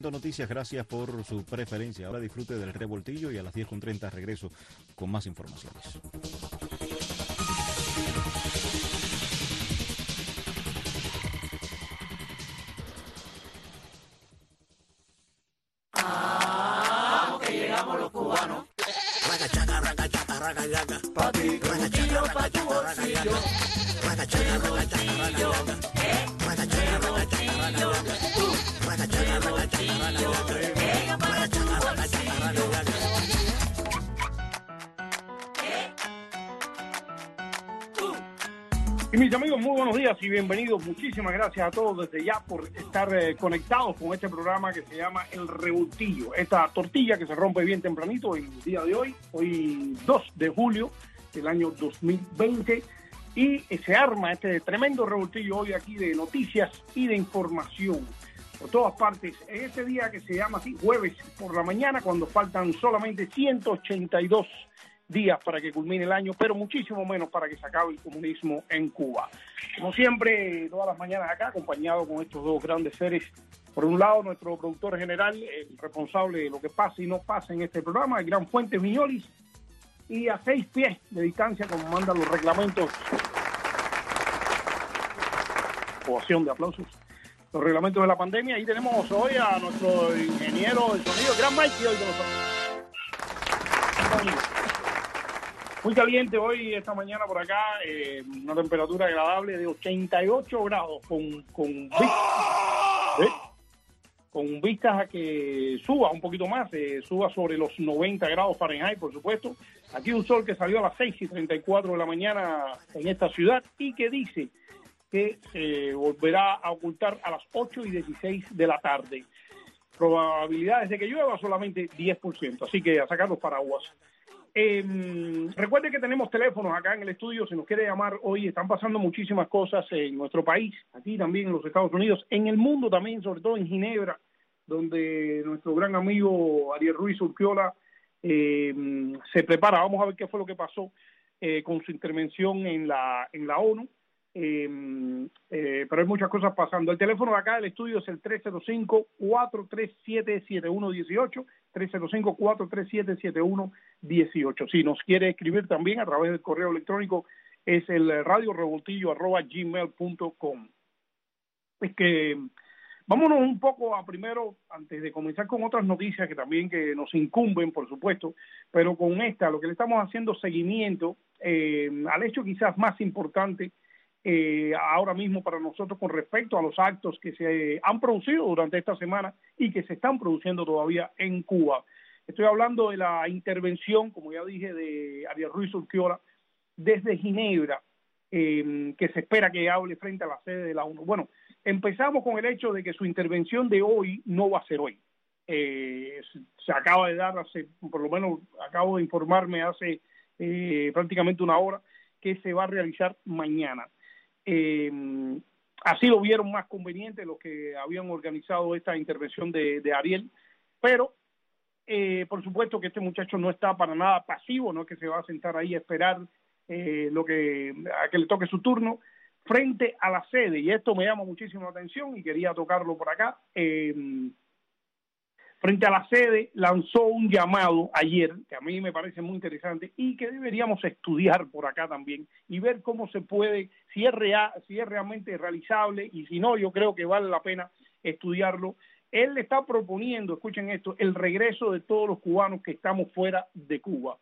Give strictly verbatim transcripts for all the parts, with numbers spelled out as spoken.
Noticias, gracias por su preferencia. Ahora disfrute del revoltillo y a las diez con treinta regreso con más informaciones. Ah, que llegamos los cubanos. Raga chaca, raga chaca, raga yaga. Pa' ti, revoltillo pa' tu bolsillo. Raga chaca, raga chaca, raga yaga. Raga chaca, raga chaca, raga yaga. Raga chaca, raga chaca, raga yaga. Y mis amigos, muy buenos días y bienvenidos. Muchísimas gracias a todos desde ya por estar eh, conectados con este programa que se llama El Revoltillo. Esta tortilla que se rompe bien tempranito el día de hoy, hoy dos de julio del año dos mil veinte. Y se arma este tremendo revoltillo hoy aquí de noticias y de información por todas partes. En este día que se llama así, jueves por la mañana, cuando faltan solamente ciento ochenta y dos días para que culmine el año, pero muchísimo menos para que se acabe el comunismo en Cuba. Como siempre, todas las mañanas acá, acompañado con estos dos grandes seres. Por un lado, nuestro productor general, el responsable de lo que pasa y no pasa en este programa, el gran Fuentes Viñolis, y a seis pies de distancia, como mandan los reglamentos, ovación de aplausos, los reglamentos de la pandemia. Y tenemos hoy a nuestro ingeniero de sonido, el gran Mikey, hoy con nosotros. Muy caliente hoy, esta mañana por acá, eh, una temperatura agradable de ochenta y ocho grados, con, con, vistas, ¿eh? con vistas a que suba un poquito más, eh, suba sobre los noventa grados Fahrenheit, por supuesto. Aquí un sol que salió a las seis y treinta y cuatro de la mañana en esta ciudad y que dice que se volverá a ocultar a las ocho y dieciséis de la tarde. Probabilidades de que llueva solamente diez por ciento, así que a sacar los paraguas. Eh, recuerde que tenemos teléfonos acá en el estudio, si nos quiere llamar hoy. Están pasando muchísimas cosas en nuestro país, aquí también en los Estados Unidos, en el mundo también, sobre todo en Ginebra, donde nuestro gran amigo Ariel Ruiz Urquiola eh, se prepara. Vamos a ver qué fue lo que pasó eh, con su intervención en la, en la ONU. Eh, eh, pero hay muchas cosas pasando. El teléfono de acá del estudio es el tres cero cinco, cuatro tres siete, siete uno uno ocho, tres cero cinco, cuatro tres siete, siete uno uno ocho. Si nos quiere escribir también a través del correo electrónico es el radio revoltillo arroba gmail punto com. Es que vámonos un poco a primero, antes de comenzar con otras noticias que también que nos incumben, por supuesto, pero con esta, lo que le estamos haciendo seguimiento eh, al hecho quizás más importante Eh, ahora mismo para nosotros con respecto a los actos que se han producido durante esta semana y que se están produciendo todavía en Cuba. Estoy hablando de la intervención, como ya dije, de Ariel Ruiz Urquiola desde Ginebra, eh, que se espera que hable frente a la sede de la ONU. Bueno, empezamos con el hecho de que su intervención de hoy no va a ser hoy. Eh, se acaba de dar hace, por lo menos acabo de informarme hace eh, prácticamente una hora, que se va a realizar mañana. Eh, así lo vieron más conveniente los que habían organizado esta intervención de, de Ariel, pero eh, por supuesto que este muchacho no está para nada pasivo, no es que se va a sentar ahí a esperar eh, lo que, a que le toque su turno frente a la sede, y esto me llama muchísimo la atención y quería tocarlo por acá. Eh, frente a la sede lanzó un llamado ayer, que a mí me parece muy interesante y que deberíamos estudiar por acá también y ver cómo se puede, si es, real, si es realmente realizable, y si no, yo creo que vale la pena estudiarlo. Él le está proponiendo, escuchen esto, el regreso de todos los cubanos que estamos fuera de Cuba.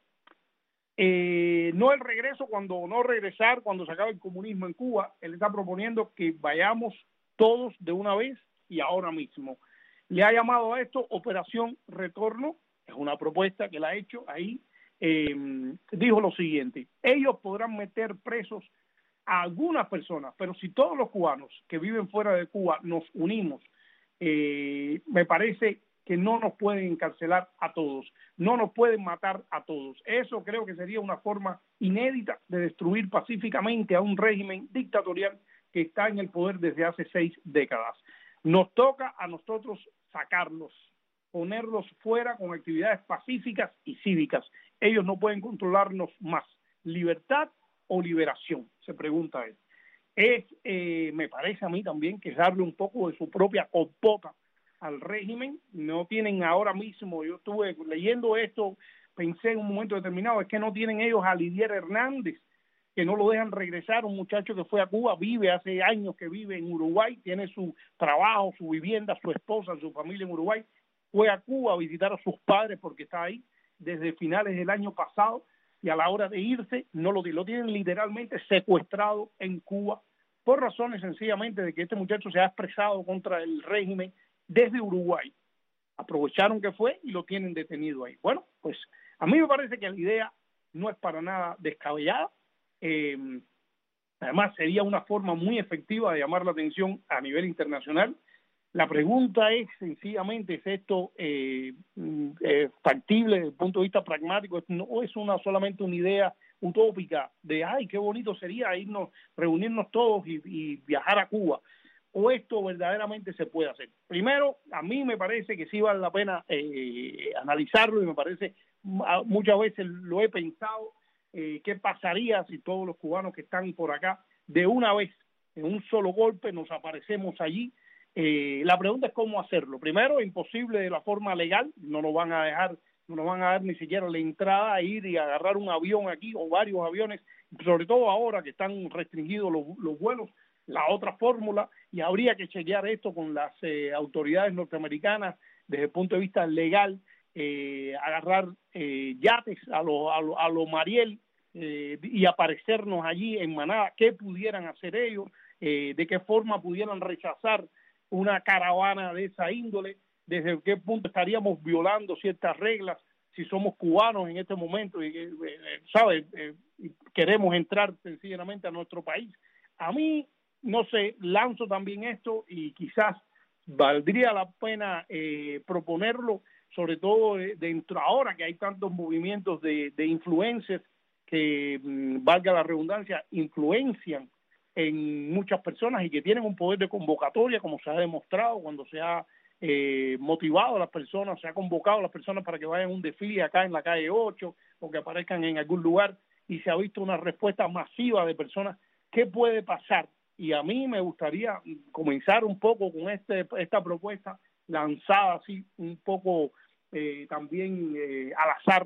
Eh, no el regreso cuando, no regresar cuando se acabe el comunismo en Cuba. Él está proponiendo que vayamos todos de una vez y ahora mismo. Le ha llamado a esto Operación Retorno, es una propuesta que la ha hecho ahí. Eh, dijo lo siguiente: ellos podrán meter presos a algunas personas, pero si todos los cubanos que viven fuera de Cuba nos unimos, eh, me parece que no nos pueden encarcelar a todos, no nos pueden matar a todos. Eso creo que sería una forma inédita de destruir pacíficamente a un régimen dictatorial que está en el poder desde hace seis décadas. Nos toca a nosotros sacarlos, ponerlos fuera con actividades pacíficas y cívicas. Ellos no pueden controlarnos más. ¿Libertad o liberación?, se pregunta él. Es, eh, me parece a mí también, que darle un poco de su propia compota al régimen, no tienen ahora mismo, yo estuve leyendo esto, pensé en un momento determinado, es que no tienen ellos a Lidier Hernández, que no lo dejan regresar, un muchacho que fue a Cuba, vive hace años que vive en Uruguay, tiene su trabajo, su vivienda, su esposa, su familia en Uruguay, fue a Cuba a visitar a sus padres porque está ahí desde finales del año pasado, y a la hora de irse no lo, lo tienen literalmente secuestrado en Cuba, por razones sencillamente de que este muchacho se ha expresado contra el régimen desde Uruguay. Aprovecharon que fue y lo tienen detenido ahí. Bueno, pues a mí me parece que la idea no es para nada descabellada. Eh, además, sería una forma muy efectiva de llamar la atención a nivel internacional. La pregunta es, sencillamente, ¿es esto eh, eh, factible desde el punto de vista pragmático? ¿No es una solamente una idea utópica de, ay, qué bonito sería irnos, reunirnos todos y, y viajar a Cuba? ¿O esto verdaderamente se puede hacer? Primero, a mí me parece que sí vale la pena eh, analizarlo, y me parece, muchas veces lo he pensado, eh, qué pasaría si todos los cubanos que están por acá, de una vez, en un solo golpe, nos aparecemos allí. Eh, la pregunta es cómo hacerlo. Primero, imposible de la forma legal, no nos van a dejar, no nos van a dar ni siquiera la entrada a ir y agarrar un avión aquí o varios aviones, sobre todo ahora que están restringidos los, los vuelos. La otra fórmula, y habría que chequear esto con las eh, autoridades norteamericanas desde el punto de vista legal, eh, agarrar eh, yates a lo, a lo, a lo Mariel eh, y aparecernos allí en manada, qué pudieran hacer ellos, eh, de qué forma pudieran rechazar una caravana de esa índole, desde qué punto estaríamos violando ciertas reglas, si somos cubanos en este momento y, eh, ¿sabes? Eh, queremos entrar sencillamente a nuestro país. A mí, no sé, lanzo también esto y quizás valdría la pena eh, proponerlo, sobre todo dentro ahora que hay tantos movimientos de, de influencers que, mmm, valga la redundancia, influencian en muchas personas y que tienen un poder de convocatoria, como se ha demostrado cuando se ha eh, motivado a las personas, se ha convocado a las personas para que vayan a un desfile acá en la calle ocho o que aparezcan en algún lugar, y se ha visto una respuesta masiva de personas. ¿Qué puede pasar? Y a mí me gustaría comenzar un poco con este esta propuesta lanzada así un poco eh, también eh, al azar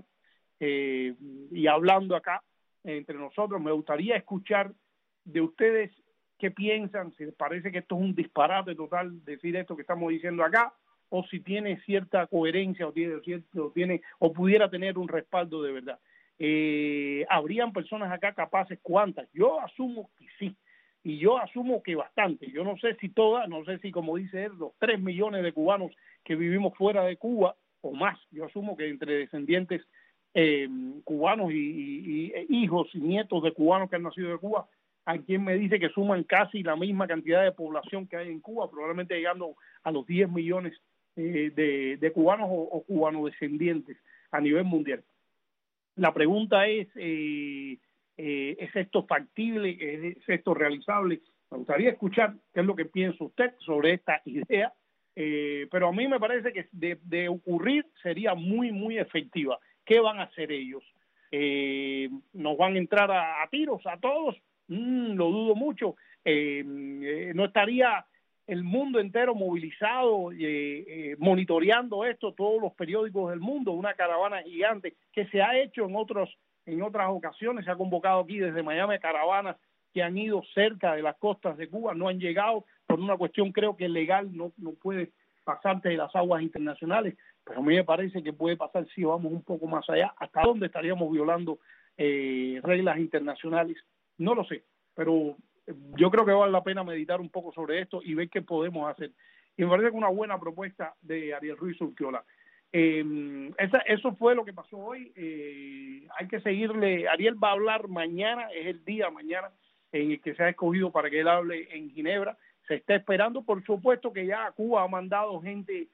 eh, y hablando acá eh, entre nosotros. Me gustaría escuchar de ustedes qué piensan, si les parece que esto es un disparate total decir esto que estamos diciendo acá, o si tiene cierta coherencia o tiene cierto, tiene o pudiera tener un respaldo de verdad. Eh, ¿Habrían personas acá capaces? ¿Cuántas? Yo asumo que sí. Y yo asumo que bastante. Yo no sé si todas, no sé si, como dice él, los tres millones de cubanos que vivimos fuera de Cuba, o más. Yo asumo que entre descendientes eh, cubanos y, y, y hijos y nietos de cubanos que han nacido de Cuba, hay quien me dice que suman casi la misma cantidad de población que hay en Cuba, probablemente llegando a los diez millones eh, de, de cubanos o, o cubanos descendientes a nivel mundial. La pregunta es... Eh, Eh, ¿es esto factible? ¿Es esto realizable? Me gustaría escuchar qué es lo que piensa usted sobre esta idea, eh, pero a mí me parece que de, de ocurrir sería muy, muy efectiva. ¿Qué van a hacer ellos? Eh, ¿Nos van a entrar a, a tiros a todos? Mm, lo dudo mucho. Eh, eh, ¿No estaría el mundo entero movilizado, eh, eh, monitoreando esto, todos los periódicos del mundo? Una caravana gigante que se ha hecho en otros En otras ocasiones, se ha convocado aquí desde Miami caravanas que han ido cerca de las costas de Cuba, no han llegado por una cuestión, creo que legal, no, no puede pasarte de las aguas internacionales, pero a mí me parece que puede pasar si vamos un poco más allá. ¿Hasta dónde estaríamos violando eh, reglas internacionales? No lo sé, pero yo creo que vale la pena meditar un poco sobre esto y ver qué podemos hacer. Y me parece que una buena propuesta de Ariel Ruiz Urquiola. Eh, esa, eso fue lo que pasó hoy. Eh, hay que seguirle. Ariel va a hablar mañana, es el día mañana en el que se ha escogido para que él hable en Ginebra. Se está esperando, por supuesto, que ya Cuba ha mandado gente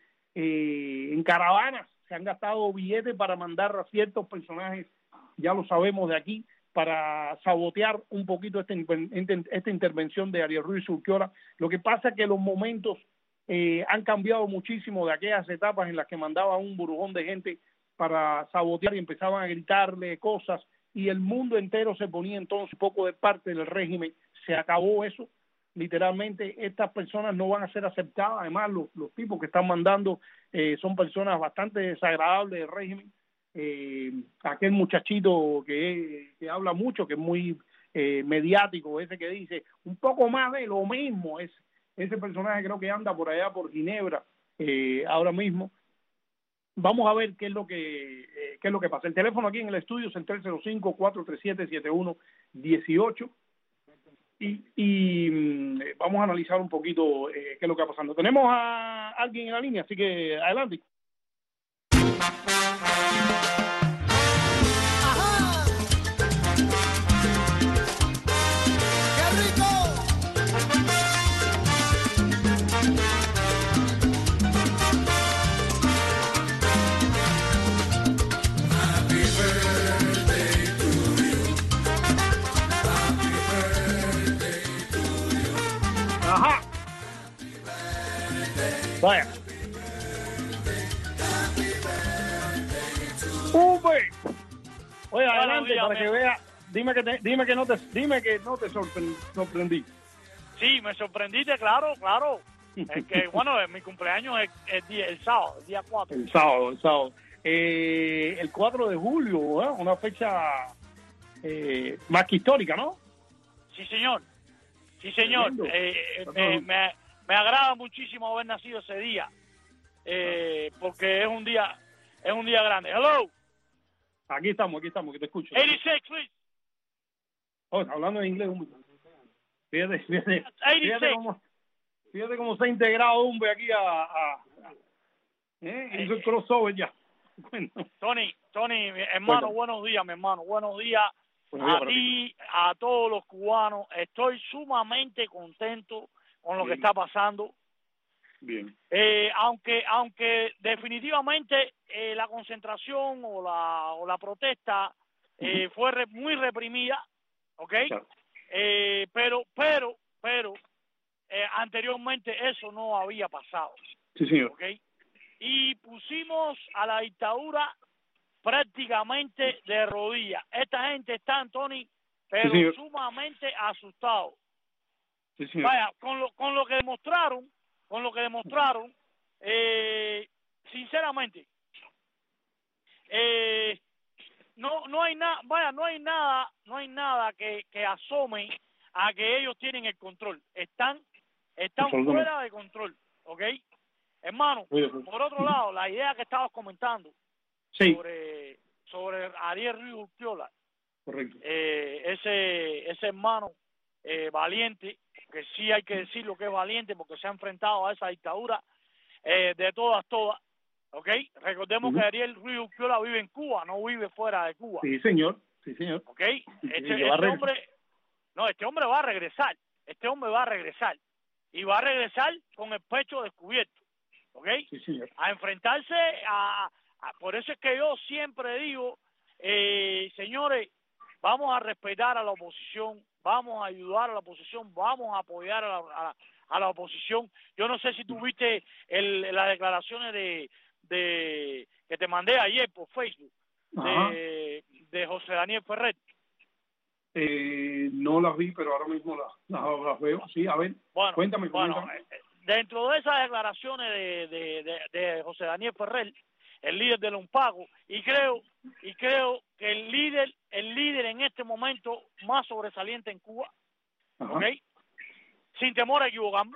eh, en caravanas, se han gastado billetes para mandar a ciertos personajes, ya lo sabemos de aquí, para sabotear un poquito esta, esta intervención de Ariel Ruiz Urquiola. Lo que pasa es que los momentos Eh, han cambiado muchísimo de aquellas etapas en las que mandaba un burujón de gente para sabotear y empezaban a gritarle cosas y el mundo entero se ponía entonces un poco de parte del régimen. Se acabó eso. literalmente estas personas no van a ser aceptadas. Además, los, los tipos que están mandando eh, son personas bastante desagradables del régimen. Eh, aquel muchachito que, que habla mucho, que es muy eh, mediático, ese que dice un poco más de lo mismo, es ese personaje creo que anda por allá por Ginebra eh, ahora mismo. Vamos a ver qué es lo que eh, qué es lo que pasa. El teléfono aquí en el estudio es el tres cero cinco, cuatro tres siete, siete uno uno ocho y, y mm, vamos a analizar un poquito eh, qué es lo que está pasando. Tenemos a alguien en la línea, así que adelante. Ajá. Vaya. Uve. Oye, adelante días, para que vea. Dime que te, dime que no te dime que no te sorpre- sorprendí. Sí, me sorprendiste, claro, claro. Es que, bueno, mi cumpleaños es, es día- el sábado, el día cuatro. El sábado, el sábado. Eh, el cuatro de julio, ¿eh? Una fecha eh, más que histórica, ¿no? Sí, señor. Sí, señor. Tremendo. Eh, eh, me, me, me agrada muchísimo haber nacido ese día, eh, porque es un día es un día grande. Hello, Aquí estamos, aquí estamos, que te escucho. ochenta y seis, please. Oh, está hablando en inglés. Hombre. Fíjate, fíjate, ochenta y fíjate seis. cómo, fíjate cómo se ha integrado hombre aquí a, a, a ¿eh? Hizo el crossover ya. Bueno, Tony, Tony, mi hermano, Cuéntame. buenos días, mi hermano. Buenos días Buenos días a para ti, a todos los cubanos. Estoy sumamente contento con lo que Bien. está pasando. bien. Eh, aunque aunque definitivamente eh, la concentración o la o la protesta eh, Ujú. fue re- muy reprimida, ¿ok? Claro. Eh, pero pero pero eh, anteriormente eso no había pasado, Sí, señor. ¿ok? Y pusimos a la dictadura prácticamente de rodillas. Esta gente está, Tony, pero señor. sumamente asustado. Sí, señor. Vaya, con lo con lo que demostraron, con lo que demostraron, eh, sinceramente, eh, no no hay nada, vaya, no hay nada, no hay nada que, que asome a que ellos tienen el control. Están están Absolutamente. fuera de control, ¿ok? Hermano, Muy de acuerdo. por otro lado, la idea que estabas comentando Sí, sobre sobre Ariel Ruiz Urquiola, correcto. eh, ese ese hermano eh, valiente, que sí hay que decir lo que es valiente porque se ha enfrentado a esa dictadura eh, de todas, todas, ¿ok? Recordemos Ujú. que Ariel Ruiz Urquiola vive en Cuba, no vive fuera de Cuba, Sí, señor. Sí, señor. ¿ok? Y Este, que va a este regresar. hombre, no, este hombre va a regresar, este hombre va a regresar, y va a regresar con el pecho descubierto, ¿ok? Sí, señor. A enfrentarse a, a- por eso es que yo siempre digo, eh, señores, vamos a respetar a la oposición, vamos a ayudar a la oposición, vamos a apoyar a la, a la, a la oposición. Yo no sé si tuviste el, las declaraciones de, de que te mandé ayer por Facebook Ajá. de, de José Daniel Ferrer. Eh, no las vi, pero ahora mismo las, las, las veo. Sí, a ver, Bueno, cuéntame, bueno, cuéntame. eh, dentro de esas declaraciones de, de, de, de José Daniel Ferrer, el líder del Unpago, y creo y creo que el líder el líder en este momento más sobresaliente en Cuba, Ajá. ¿ok? Sin temor a equivocarme,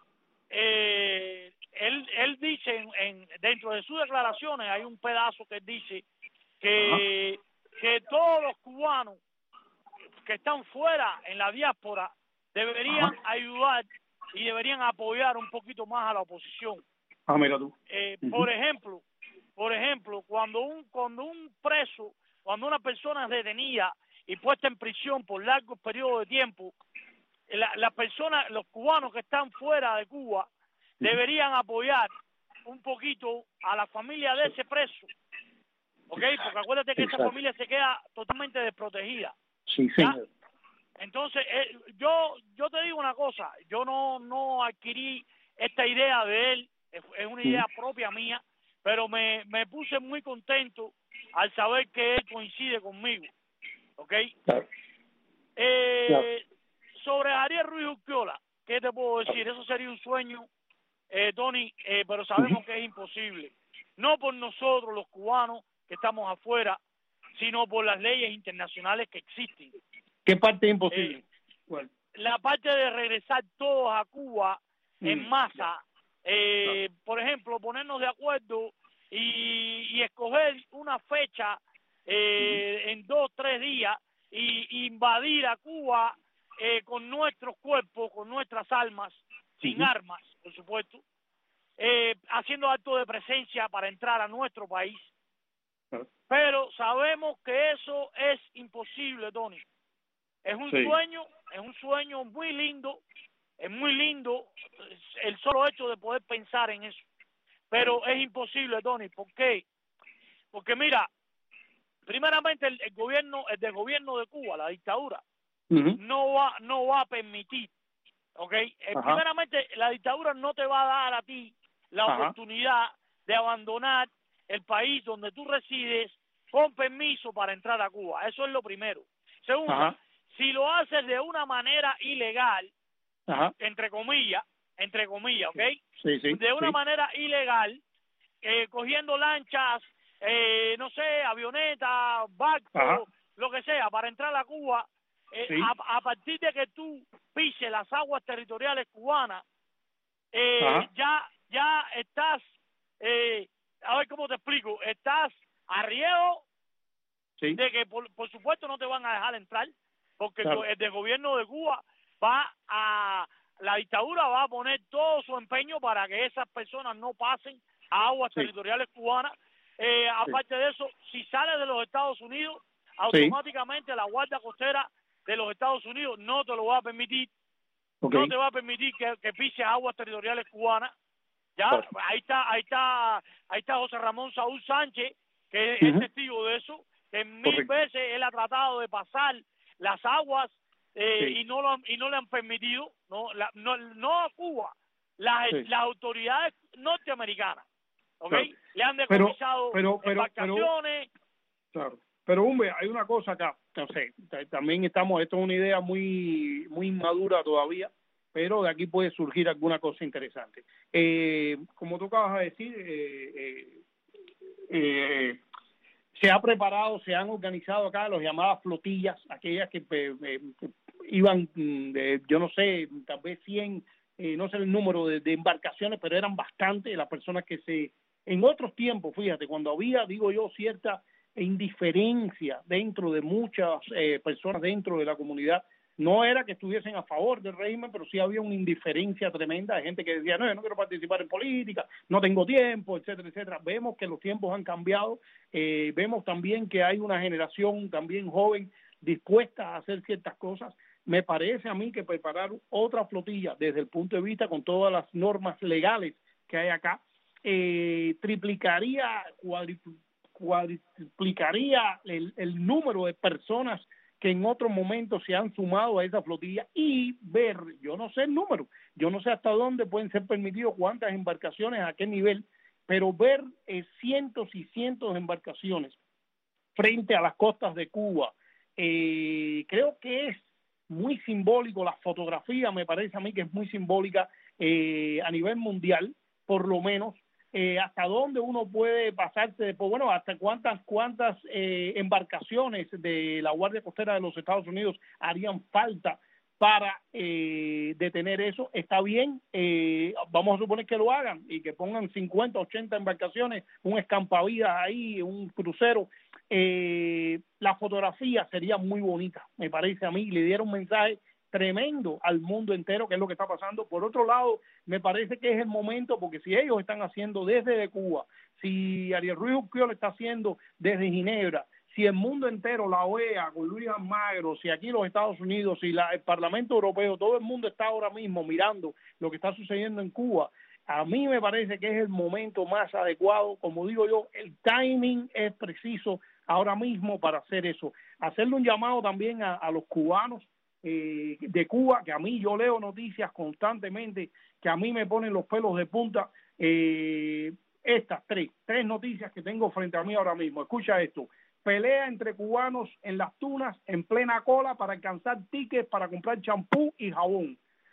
eh, él él dice en, en dentro de sus declaraciones hay un pedazo que dice que que todos los cubanos que están fuera en la diáspora deberían Ajá. ayudar y deberían apoyar un poquito más a la oposición. Ah, mira tú. Eh, Ujú. por ejemplo, por ejemplo, cuando un cuando un preso, cuando una persona es detenida y puesta en prisión por largos periodos de tiempo, la, las personas, los cubanos que están fuera de Cuba, deberían apoyar un poquito a la familia de ese preso, ¿ok? Porque acuérdate que esa Exacto. familia se queda totalmente desprotegida. Sí, ¿Ya? señor. Entonces, eh, yo yo te digo una cosa, yo no no adquirí esta idea de él, es, es una idea propia mía, pero me, me puse muy contento al saber que él coincide conmigo, ¿ok? Claro. Eh, Claro. Sobre Ariel Ruiz Urquiola, ¿qué te puedo decir? Eso sería un sueño, eh, Tony, eh, pero sabemos uh-huh. que es imposible. No por nosotros, los cubanos, que estamos afuera, sino por las leyes internacionales que existen. ¿Qué parte es imposible? Eh, bueno. La parte de regresar todos a Cuba mm. en masa, eh, claro. Por ejemplo, ponernos de acuerdo y, y escoger una fecha eh, mm. en dos, tres días y, y invadir a Cuba eh, con nuestros cuerpos, con nuestras almas, sin uh-huh. armas, por supuesto, eh, haciendo acto de presencia para entrar a nuestro país. Uh-huh. Pero sabemos que eso es imposible, Tony. Es un sí. sueño, es un sueño muy lindo, es muy lindo el solo hecho de poder pensar en eso. Pero es imposible, Tony. ¿Por qué? Porque mira, primeramente el, el gobierno, el del gobierno de Cuba, la dictadura, uh-huh. no va, no va a permitir, ¿ok? Eh, primeramente la dictadura no te va a dar a ti la Ajá. oportunidad de abandonar el país donde tú resides con permiso para entrar a Cuba. Eso es lo primero. Segundo, Ajá. si lo haces de una manera ilegal, Ajá. entre comillas, entre comillas, ¿ok? Sí, sí, de una sí. manera ilegal, eh, cogiendo lanchas, eh, no sé, avionetas, barcos, lo que sea, para entrar a Cuba, eh, sí. a, a partir de que tú pises las aguas territoriales cubanas, eh, ya ya estás, eh, a ver cómo te explico, estás a riesgo sí. de que, por, por supuesto, no te van a dejar entrar, porque claro. el del gobierno de Cuba va a, la dictadura va a poner todo su empeño para que esas personas no pasen a aguas sí. territoriales cubanas. Eh, aparte sí. de eso, si sales de los Estados Unidos, automáticamente sí. la Guardia Costera de los Estados Unidos no te lo va a permitir, okay. no te va a permitir que, que pises aguas territoriales cubanas. Ya, claro. ahí está, ahí está, ahí está José Ramón Saúl Sánchez, que es uh-huh. testigo de eso, que mil Correcto. veces él ha tratado de pasar las aguas eh, sí. y no lo y no le han permitido, no, la, no, no a Cuba, las, sí. las autoridades norteamericanas, ¿ok? Claro. Le han decomisado pero, pero, pero, embarcaciones. Pero, claro, pero hombre, hay una cosa acá, no sé, también estamos, esto es una idea muy, muy inmadura todavía, pero de aquí puede surgir alguna cosa interesante. Eh, como tú acabas de decir, eh, eh, eh, se ha preparado, se han organizado acá las llamadas flotillas, aquellas que, eh, eh, que iban, de, yo no sé, tal vez cien, eh, no sé el número de, de embarcaciones, pero eran bastantes las personas que se, en otros tiempos, fíjate, cuando había, digo yo, cierta indiferencia dentro de muchas eh, personas dentro de la comunidad, no era que estuviesen a favor del régimen, pero sí había una indiferencia tremenda de gente que decía, no, yo no quiero participar en política, no tengo tiempo, etcétera, etcétera. Vemos que los tiempos han cambiado, eh, vemos también que hay una generación también joven dispuesta a hacer ciertas cosas. Me parece a mí que preparar otra flotilla desde el punto de vista con todas las normas legales que hay acá, eh, triplicaría, cuadriplicaría, cuadriplicaría el, el número de personas que en otros momentos se han sumado a esa flotilla y ver, yo no sé el número, yo no sé hasta dónde pueden ser permitidos, cuántas embarcaciones, a qué nivel, pero ver eh, cientos y cientos de embarcaciones frente a las costas de Cuba, eh, creo que es muy simbólico, la fotografía me parece a mí que es muy simbólica eh, a nivel mundial, por lo menos, Eh, hasta dónde uno puede pasarse, pues bueno, hasta cuántas cuántas eh, embarcaciones de la Guardia Costera de los Estados Unidos harían falta para eh, detener eso. Está bien, eh, vamos a suponer que lo hagan y que pongan cincuenta, ochenta embarcaciones, un escampavidas ahí, un crucero. Eh, la fotografía sería muy bonita, me parece a mí, le diera un mensaje tremendo al mundo entero, que es lo que está pasando. Por otro lado, me parece que es el momento, porque si ellos están haciendo desde de Cuba, si Ariel Ruiz Urquió lo está haciendo desde Ginebra, si el mundo entero, la O E A, con Luis Almagro, si aquí los Estados Unidos, si la, el Parlamento Europeo, todo el mundo está ahora mismo mirando lo que está sucediendo en Cuba, a mí me parece que es el momento más adecuado. Como digo yo, el timing es preciso ahora mismo para hacer eso. Hacerle un llamado también a, a los cubanos, Eh, de Cuba, que a mí yo leo noticias constantemente que a mí me ponen los pelos de punta. Eh, estas tres, tres noticias que tengo frente a mí ahora mismo. Escucha esto: pelea entre cubanos en las tunas en plena cola para alcanzar tickets para comprar champú y jabón.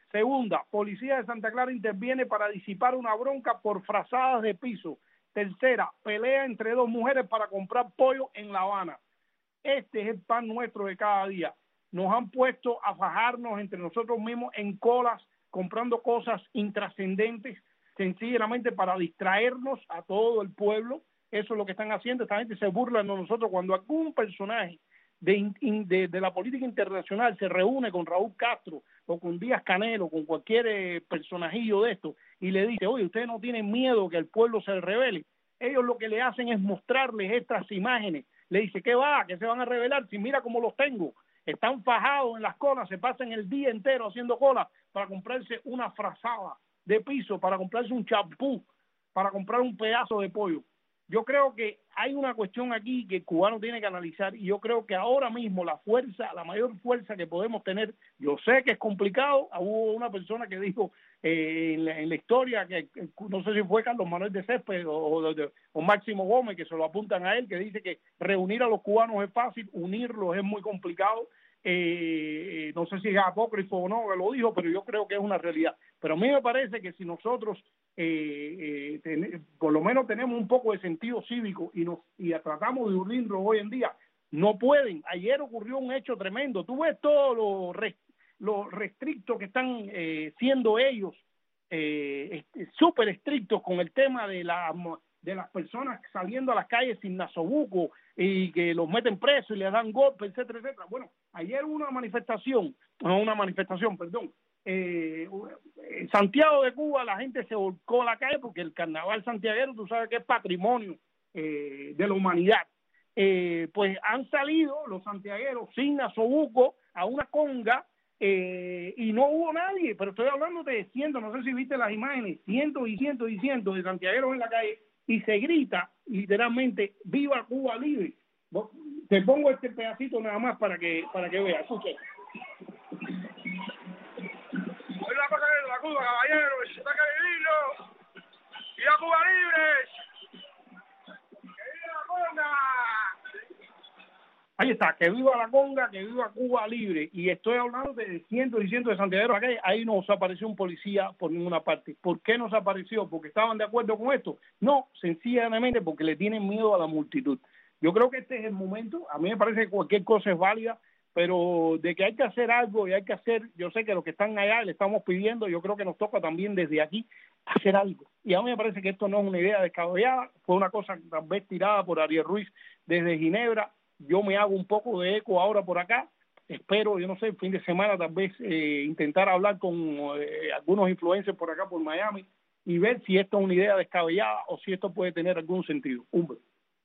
Segunda, policía de Santa Clara interviene para disipar una bronca por frazadas de piso. Tercera, pelea entre dos mujeres para comprar pollo en La Habana. Este es el pan nuestro de cada día. Nos han puesto a fajarnos entre nosotros mismos en colas, comprando cosas intrascendentes, sencillamente para distraernos a todo el pueblo. Eso es lo que están haciendo. Esta gente se burla de nosotros cuando algún personaje de, de, de la política internacional se reúne con Raúl Castro o con Díaz Canel o con cualquier eh, personajillo de esto y le dice, oye, ustedes no tienen miedo que el pueblo se rebele. Ellos lo que le hacen es mostrarles estas imágenes. Le dice, ¿qué va? ¿Qué se van a rebelar? Si mira cómo los tengo. Están fajados en las colas, se pasan el día entero haciendo cola para comprarse una frazada de piso, para comprarse un champú, para comprar un pedazo de pollo. Yo creo que hay una cuestión aquí que el cubano tiene que analizar y yo creo que ahora mismo la fuerza, la mayor fuerza que podemos tener, yo sé que es complicado, hubo una persona que dijo eh, en, la, en la historia, que no sé si fue Carlos Manuel de Césped o, o, o Máximo Gómez, que se lo apuntan a él, que dice que reunir a los cubanos es fácil, unirlos es muy complicado. Eh, no sé si es apócrifo o no que lo dijo, pero yo creo que es una realidad. Pero a mí me parece que si nosotros eh, eh, ten, por lo menos tenemos un poco de sentido cívico y nos y tratamos de unirnos hoy en día, no pueden. Ayer ocurrió un hecho tremendo. Tú ves todo lo, rest, lo restricto que están eh, siendo ellos, eh, súper estrictos con el tema de la de las personas saliendo a las calles sin nasobuco y que los meten presos y les dan golpes, etcétera, etcétera. Bueno, ayer hubo una manifestación, no una manifestación, perdón, eh, en Santiago de Cuba la gente se volcó a la calle porque el carnaval santiaguero, tú sabes que es patrimonio eh, de la humanidad. Eh, pues han salido los santiagueros sin nasobuco a una conga eh, y no hubo nadie, pero estoy hablando de cientos, no sé si viste las imágenes, cientos y cientos y cientos de santiagueros en la calle y se grita literalmente ¡Viva Cuba Libre! Te pongo este pedacito nada más para que para que veas. Escucha. Es la cosa de la Cuba, caballero, está que vivirlo. ¡Viva Cuba Libre! ¡Que viva la conga! Ahí está, que viva la conga, que viva Cuba Libre. Y estoy hablando de cientos y cientos de santiagueros acá. Ahí no se apareció un policía por ninguna parte. ¿Por qué no se apareció? ¿Porque estaban de acuerdo con esto? No, sencillamente porque le tienen miedo a la multitud. Yo creo que este es el momento. A mí me parece que cualquier cosa es válida, pero de que hay que hacer algo y hay que hacer, yo sé que los que están allá le estamos pidiendo, yo creo que nos toca también desde aquí hacer algo. Y a mí me parece que esto no es una idea descabellada, fue una cosa tal vez tirada por Ariel Ruiz desde Ginebra. Yo me hago un poco de eco ahora por acá, espero, yo no sé, el fin de semana tal vez eh, intentar hablar con eh, algunos influencers por acá, por Miami, y ver si esto es una idea descabellada o si esto puede tener algún sentido. Humber.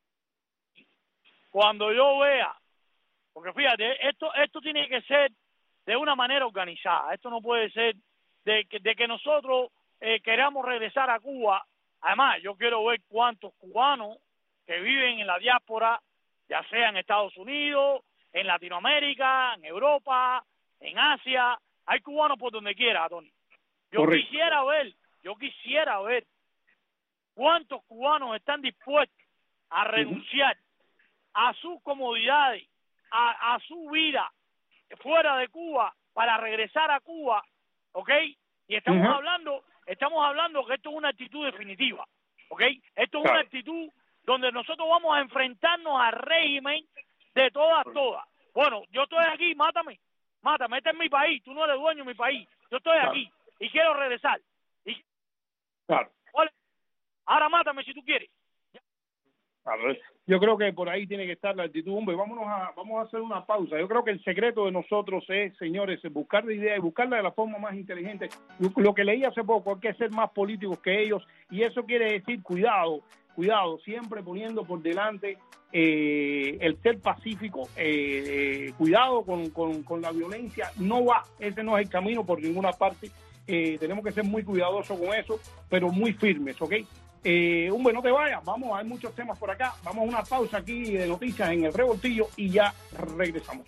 Cuando yo vea, porque fíjate, esto esto tiene que ser de una manera organizada, esto no puede ser de que, de que nosotros eh, queramos regresar a Cuba. Además, yo quiero ver cuántos cubanos que viven en la diáspora, ya sea en Estados Unidos, en Latinoamérica, en Europa, en Asia, hay cubanos por donde quiera, Tony. Yo Correcto. quisiera ver, yo quisiera ver cuántos cubanos están dispuestos a renunciar uh-huh. a sus comodidades, a, a su vida fuera de Cuba para regresar a Cuba, ¿ok? Y estamos uh-huh. hablando, estamos hablando que esto es una actitud definitiva, ¿ok? Esto es claro. una actitud donde nosotros vamos a enfrentarnos al régimen de todas, todas. Bueno, yo estoy aquí, mátame, mátame, este es mi país, tú no eres dueño de mi país, yo estoy claro. aquí y quiero regresar. Y, claro. Ahora mátame si tú quieres. Claro. Yo creo que por ahí tiene que estar la actitud, hombre. Vámonos a, vamos a hacer una pausa. Yo creo que el secreto de nosotros es, señores, buscar la idea y buscarla de la forma más inteligente. Lo que leí hace poco, hay que ser más políticos que ellos, y eso quiere decir cuidado, cuidado, siempre poniendo por delante eh, el ser pacífico, eh, eh, cuidado con, con, con la violencia, no va, ese no es el camino por ninguna parte. Eh, tenemos que ser muy cuidadosos con eso, pero muy firmes, ¿ok? Eh, hombre, no te vayas, vamos, hay muchos temas por acá, vamos a una pausa aquí de noticias en el Revoltillo y ya regresamos.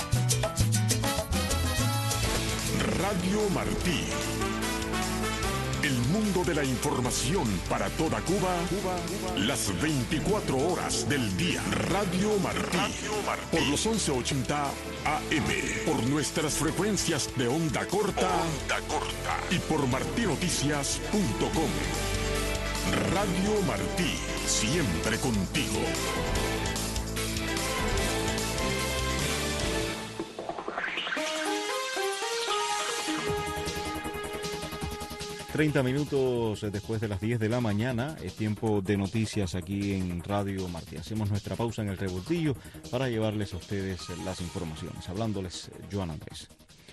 Radio Martí, El mundo de la información para toda Cuba, Cuba, Cuba. Las veinticuatro horas del día. Radio Martí. Radio Martí. Por los once ochenta A M. Por nuestras frecuencias de onda corta. Onda corta. Y por martinoticias punto com. Radio Martí. Siempre contigo. treinta minutos después de las diez de la mañana, es tiempo de noticias aquí en Radio Martí. Hacemos nuestra pausa en el revoltillo para llevarles a ustedes las informaciones. Hablándoles, Joan Andrés.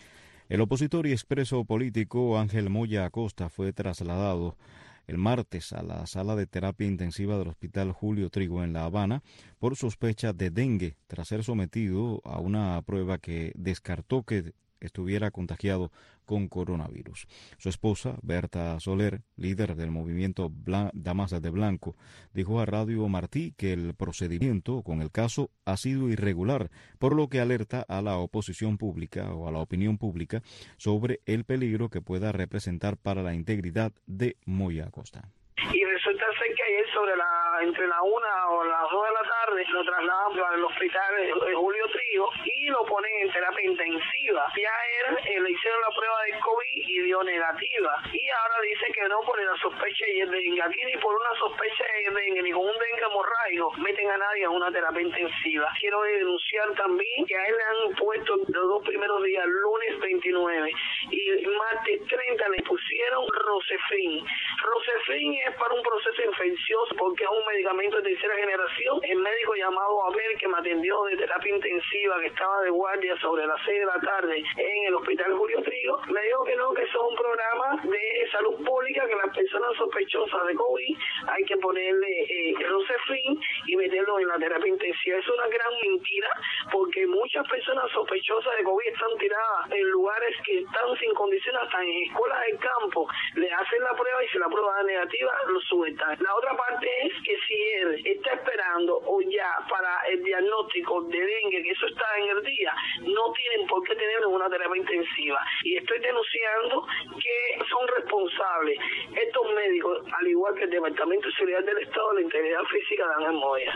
El opositor y expreso político Ángel Moya Acosta fue trasladado el martes a la sala de terapia intensiva del Hospital Julio Trigo en La Habana por sospecha de dengue, tras ser sometido a una prueba que descartó que estuviera contagiado con coronavirus. Su esposa, Berta Soler, líder del movimiento Blan- Damas de Blanco, dijo a Radio Martí que el procedimiento con el caso ha sido irregular, por lo que alerta a la oposición pública o a la opinión pública sobre el peligro que pueda representar para la integridad de Moya Acosta. Y resulta ser que ayer sobre la entre la una o las dos de la tarde lo trasladan al hospital de Julio Trigo y lo ponen en terapia intensiva. Ya él eh, le hicieron la prueba de COVID y dio negativa. Y ahora dice que no por la sospecha de dengue. Aquí ni por una sospecha de dengue ni con un dengue hemorrágico meten a nadie en una terapia intensiva. Quiero denunciar también que a él le han puesto los dos primeros días, lunes veintinueve y martes treinta, le pusieron Rosefrin. Rosefrin es para un proceso infeccioso porque es un medicamento de tercera generación. El médico llamado Abel, que me atendió de terapia intensiva, que estaba de guardia sobre las seis de la tarde en el Hospital Julio Trigo, me dijo que no, que eso es un programa de salud pública, que las personas sospechosas de COVID hay que ponerle eh, Rosefrin y meterlo en la terapia intensiva. Es una gran mentira porque muchas personas sospechosas de COVID están tiradas en lugares que están sin condiciones, hasta en escuelas del campo, le hacen la prueba y si la prueba da negativa, lo sueltan. La otra parte es que si él está esperando o ya para el diagnóstico de dengue, que eso está en el día, no tienen por qué tenerlo en una terapia intensiva. Y estoy denunciando que son responsables estos médicos, al igual que el Departamento de Seguridad del Estado, de la integridad física de Ángel Moya.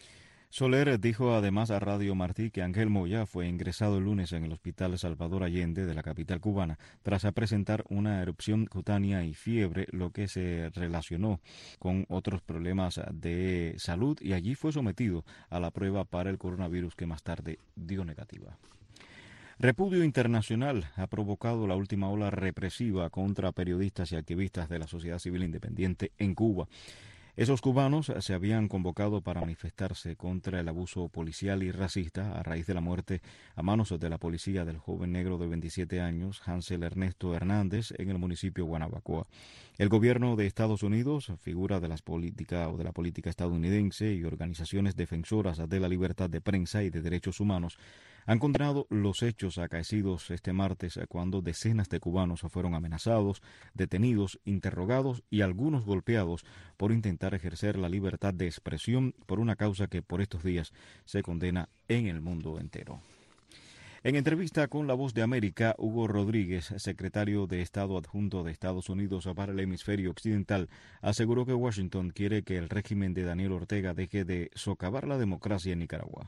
Soler dijo además a Radio Martí que Ángel Moya fue ingresado el lunes en el Hospital Salvador Allende de la capital cubana tras presentar una erupción cutánea y fiebre, lo que se relacionó con otros problemas de salud, y allí fue sometido a la prueba para el coronavirus que más tarde dio negativa. Repudio internacional ha provocado la última ola represiva contra periodistas y activistas de la sociedad civil independiente en Cuba. Esos cubanos se habían convocado para manifestarse contra el abuso policial y racista a raíz de la muerte a manos de la policía del joven negro de veintisiete años, Hansel Ernesto Hernández, en el municipio de Guanabacoa. El gobierno de Estados Unidos, figura de las política o de la política estadounidense y organizaciones defensoras de la libertad de prensa y de derechos humanos han condenado los hechos acaecidos este martes cuando decenas de cubanos fueron amenazados, detenidos, interrogados y algunos golpeados por intentar ejercer la libertad de expresión por una causa que por estos días se condena en el mundo entero. En entrevista con La Voz de América, Hugo Rodríguez, secretario de Estado adjunto de Estados Unidos para el hemisferio occidental, aseguró que Washington quiere que el régimen de Daniel Ortega deje de socavar la democracia en Nicaragua.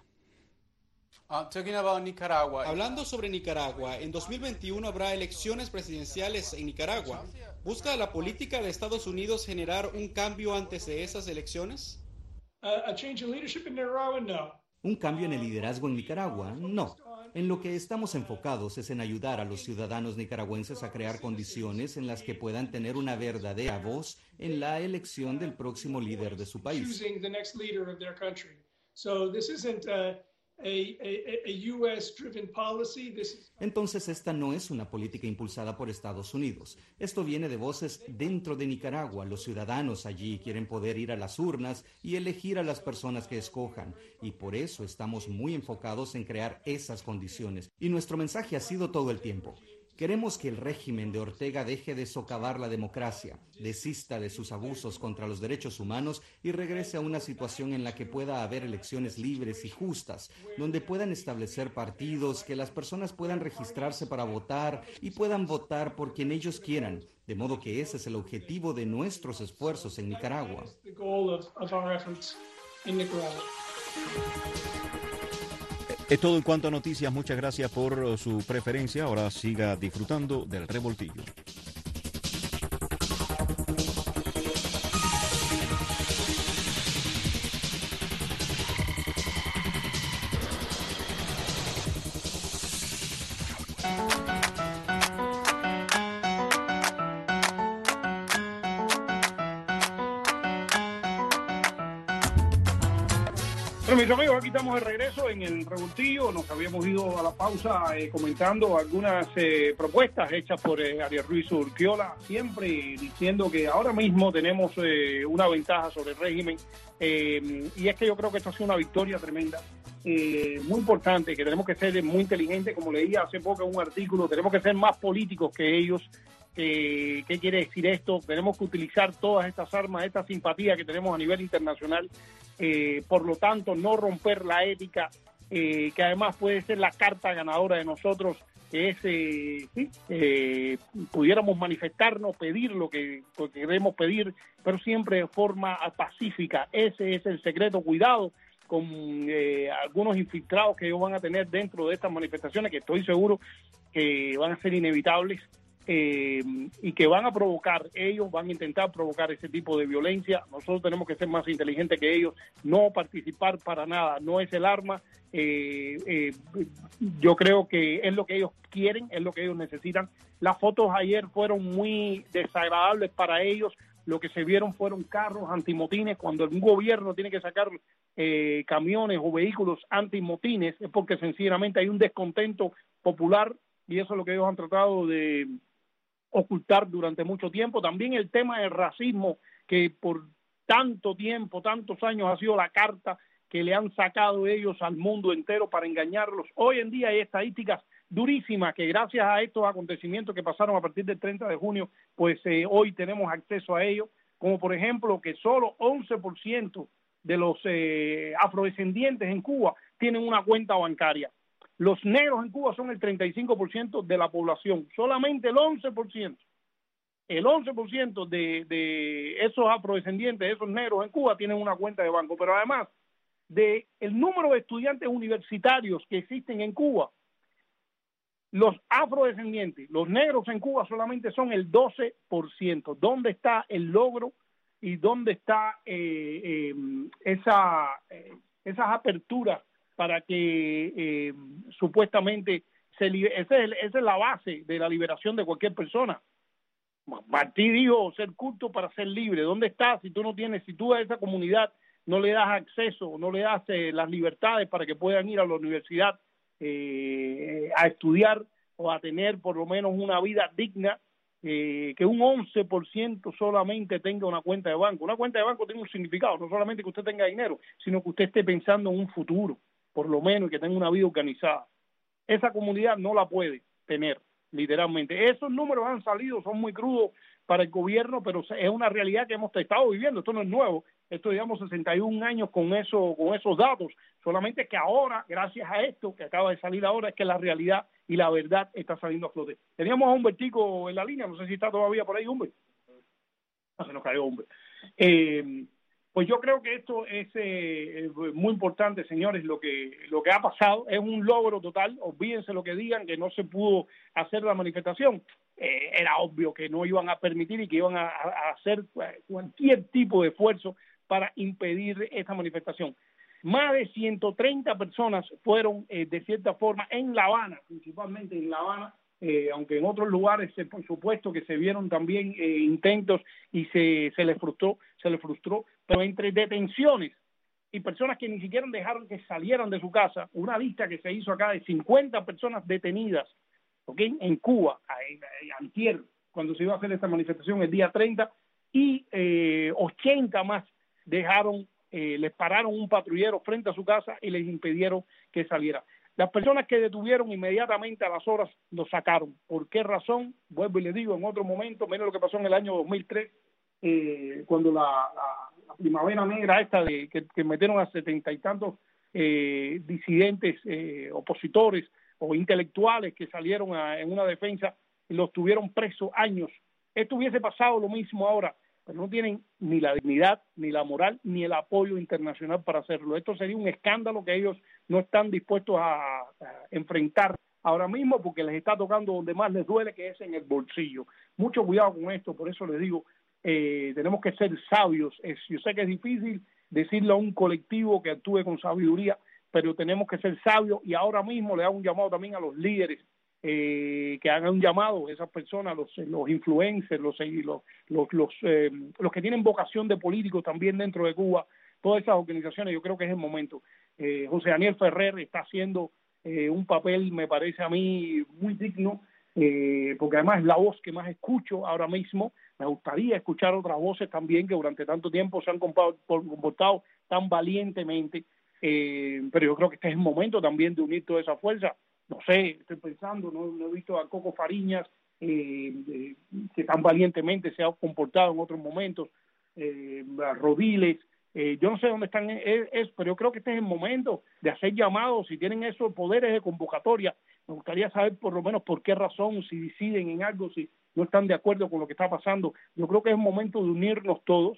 Uh, talking about Nicaragua. Hablando sobre Nicaragua, en dos mil veintiuno habrá elecciones presidenciales en Nicaragua. ¿Busca la política de Estados Unidos generar un cambio antes de esas elecciones? Uh, a change in leadership in Nicaragua? No. ¿Un cambio en el liderazgo en Nicaragua? No. En lo que estamos enfocados es en ayudar a los ciudadanos nicaragüenses a crear condiciones en las que puedan tener una verdadera voz en la elección del próximo líder de su país. Entonces esta no es una política impulsada por Estados Unidos. Esto viene de voces dentro de Nicaragua. Los ciudadanos allí quieren poder ir a las urnas y elegir a las personas que escojan. Y por eso estamos muy enfocados en crear esas condiciones. Y nuestro mensaje ha sido todo el tiempo: Queremos que el régimen de Ortega deje de socavar la democracia, desista de sus abusos contra los derechos humanos y regrese a una situación en la que pueda haber elecciones libres y justas, donde puedan establecer partidos, que las personas puedan registrarse para votar y puedan votar por quien ellos quieran. De modo que ese es el objetivo de nuestros esfuerzos en Nicaragua. Es todo en cuanto a noticias. Muchas gracias por su preferencia. Ahora siga disfrutando del Revoltillo. Bueno, mis amigos, aquí estamos de regreso en el Revoltillo. Nos habíamos ido a la pausa eh, comentando algunas eh, propuestas hechas por eh, Ariel Ruiz Urquiola, siempre diciendo que ahora mismo tenemos eh, una ventaja sobre el régimen, eh, y es que yo creo que esto ha sido una victoria tremenda, eh, muy importante, que tenemos que ser muy inteligentes, como leía hace poco en un artículo, tenemos que ser más políticos que ellos. Eh, ¿Qué quiere decir esto? Tenemos que utilizar todas estas armas, esta simpatía que tenemos a nivel internacional, eh, por lo tanto no romper la ética, eh, que además puede ser la carta ganadora de nosotros, que es, eh, sí, eh, pudiéramos manifestarnos, pedir lo que, lo que queremos pedir, pero siempre de forma pacífica. Ese es el secreto. Cuidado con eh, algunos infiltrados que ellos van a tener dentro de estas manifestaciones, que estoy seguro que van a ser inevitables. Eh, y que van a provocar, ellos van a intentar provocar ese tipo de violencia. Nosotros tenemos que ser más inteligentes que ellos, no participar para nada, no es el arma. Eh, eh, yo creo que es lo que ellos quieren, es lo que ellos necesitan. Las fotos ayer fueron muy desagradables para ellos. Lo que se vieron fueron carros antimotines. Cuando un gobierno tiene que sacar eh, camiones o vehículos antimotines, es porque sencillamente hay un descontento popular, y eso es lo que ellos han tratado de ocultar durante mucho tiempo. También el tema del racismo, que por tanto tiempo, tantos años ha sido la carta que le han sacado ellos al mundo entero para engañarlos. Hoy en día hay estadísticas durísimas que gracias a estos acontecimientos que pasaron a partir del treinta de junio, pues eh, hoy tenemos acceso a ellos, como por ejemplo que solo once por ciento de los eh, afrodescendientes en Cuba tienen una cuenta bancaria. Los negros en Cuba son el treinta y cinco por ciento de la población, solamente el once por ciento. El once por ciento de, de esos afrodescendientes, esos negros en Cuba tienen una cuenta de banco, pero además de el número de estudiantes universitarios que existen en Cuba, los afrodescendientes, los negros en Cuba solamente son el doce por ciento. ¿Dónde está el logro y dónde está eh, eh, esa, eh, esas aperturas para que eh, supuestamente se liber- esa, es, esa es la base de la liberación de cualquier persona? Martí dijo ser culto para ser libre. ¿Dónde está? Si tú no tienes, si tú a esa comunidad no le das acceso, no le das eh, las libertades para que puedan ir a la universidad eh, a estudiar o a tener por lo menos una vida digna, eh, que un once por ciento solamente tenga una cuenta de banco. Una cuenta de banco tiene un significado, no solamente que usted tenga dinero, sino que usted esté pensando en un futuro, por lo menos, y que tenga una vida organizada. Esa comunidad no la puede tener, literalmente. Esos números han salido, son muy crudos para el gobierno, pero es una realidad que hemos estado viviendo. Esto no es nuevo, esto llevamos sesenta y un años con eso, con esos datos, solamente que ahora, gracias a esto que acaba de salir ahora, es que la realidad y la verdad está saliendo a flote. Teníamos a Humbertico en la línea, no sé si está todavía por ahí, Humbert. No, se nos cayó Humbert. Eh, Pues yo creo que esto es eh, muy importante, señores. Lo que lo que ha pasado es un logro total. Olvídense lo que digan, que no se pudo hacer la manifestación. Eh, era obvio que no iban a permitir y que iban a, a hacer cualquier tipo de esfuerzo para impedir esta manifestación. Más de ciento treinta personas fueron, eh, de cierta forma, en La Habana, principalmente en La Habana, Eh, aunque en otros lugares, eh, por supuesto, que se vieron también eh, intentos y se, se les frustró, se les frustró, pero entre detenciones y personas que ni siquiera dejaron que salieran de su casa, una lista que se hizo acá de cincuenta personas detenidas, ¿okay?, en Cuba, a, a, antier, cuando se iba a hacer esta manifestación el día treinta, y eh, ochenta más dejaron, eh, les pararon un patrullero frente a su casa y les impidieron que saliera. Las personas que detuvieron inmediatamente a las horas lo sacaron. ¿Por qué razón? Vuelvo y le digo en otro momento, menos lo que pasó en el año dos mil tres, eh, cuando la, la, la primavera negra esta de que, que metieron a setenta y tantos eh, disidentes, eh, opositores o intelectuales que salieron a, en una defensa y los tuvieron presos años. Esto hubiese pasado lo mismo ahora, pero no tienen ni la dignidad, ni la moral, ni el apoyo internacional para hacerlo. Esto sería un escándalo que ellos no están dispuestos a, a enfrentar ahora mismo porque les está tocando donde más les duele, que es en el bolsillo. Mucho cuidado con esto, por eso les digo, eh, tenemos que ser sabios. Es, yo sé que es difícil decirle a un colectivo que actúe con sabiduría, pero tenemos que ser sabios y ahora mismo le hago un llamado también a los líderes Eh, que hagan un llamado, esas personas, los, los influencers, los, los, los, los, eh, los que tienen vocación de políticos también dentro de Cuba, todas esas organizaciones, yo creo que es el momento. Eh, José Daniel Ferrer está haciendo eh, un papel, me parece a mí, muy digno, eh, porque además es la voz que más escucho ahora mismo. Me gustaría escuchar otras voces también que durante tanto tiempo se han comportado tan valientemente, eh, pero yo creo que este es el momento también de unir toda esa fuerza. No sé, estoy pensando, no, no he visto a Coco Fariñas, eh, eh, que tan valientemente se ha comportado en otros momentos, eh, a Rodiles, eh, yo no sé dónde están, es, es, pero yo creo que este es el momento de hacer llamados, si tienen esos poderes de convocatoria. Me gustaría saber por lo menos por qué razón, si deciden en algo, si no están de acuerdo con lo que está pasando. Yo creo que es el momento de unirnos todos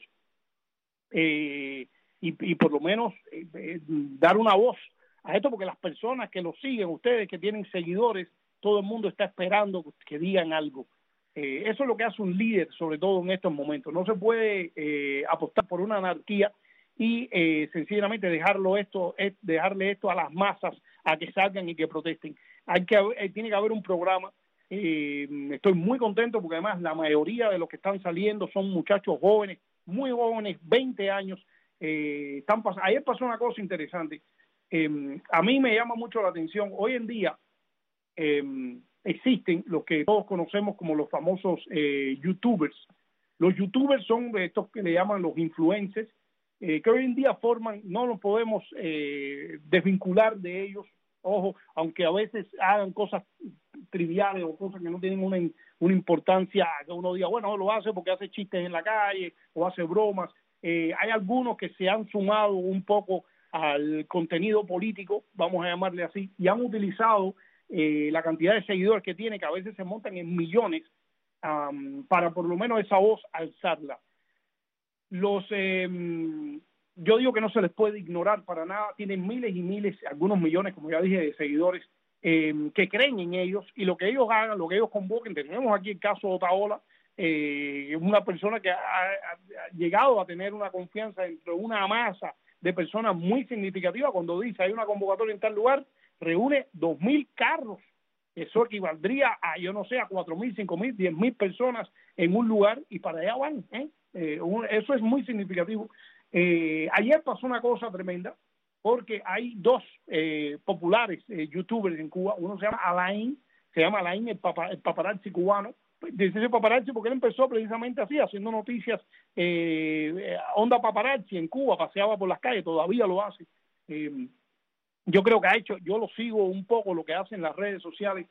eh, y, y por lo menos eh, eh, dar una voz a esto, porque las personas que lo siguen, ustedes que tienen seguidores, todo el mundo está esperando que digan algo. Eh, eso es lo que hace un líder, sobre todo en estos momentos. No se puede eh, apostar por una anarquía y eh, sencillamente dejarlo esto, es dejarle esto a las masas a que salgan y que protesten. Hay que eh, tiene que haber un programa. Eh, estoy muy contento porque además la mayoría de los que están saliendo son muchachos jóvenes, muy jóvenes, veinte años. Eh, están pas- Ayer pasó una cosa interesante. Eh, a mí me llama mucho la atención. Hoy en día eh, existen los que todos conocemos como los famosos eh, youtubers. Los youtubers son estos que le llaman los influencers, eh, que hoy en día forman, no nos podemos eh, desvincular de ellos, ojo, aunque a veces hagan cosas triviales o cosas que no tienen una, una importancia, que uno diga, bueno, lo hace porque hace chistes en la calle o hace bromas. Eh, hay algunos que se han sumado un poco al contenido político, vamos a llamarle así, y han utilizado eh, la cantidad de seguidores que tiene, que a veces se montan en millones, um, para por lo menos esa voz alzarla. Los, eh, yo digo que no se les puede ignorar para nada, tienen miles y miles, algunos millones, como ya dije, de seguidores eh, que creen en ellos, y lo que ellos hagan, lo que ellos convoquen. Tenemos aquí el caso de Otaola, eh, una persona que ha, ha, ha llegado a tener una confianza entre una masa de personas muy significativa. Cuando dice hay una convocatoria en tal lugar, reúne dos mil carros. Eso equivaldría a, yo no sé, a cuatro mil, cinco mil, diez mil personas en un lugar y para allá van. ¿eh? Eh, un, eso es muy significativo. Eh, ayer pasó una cosa tremenda porque hay dos eh, populares eh, youtubers en Cuba. Uno se llama Alain, se llama Alain el, papa, el paparazzi cubano. Dice paparazzi porque él empezó precisamente así, haciendo noticias, eh, onda paparazzi en Cuba, paseaba por las calles, todavía lo hace. Eh, yo creo que ha hecho, yo lo sigo un poco lo que hace en las redes sociales,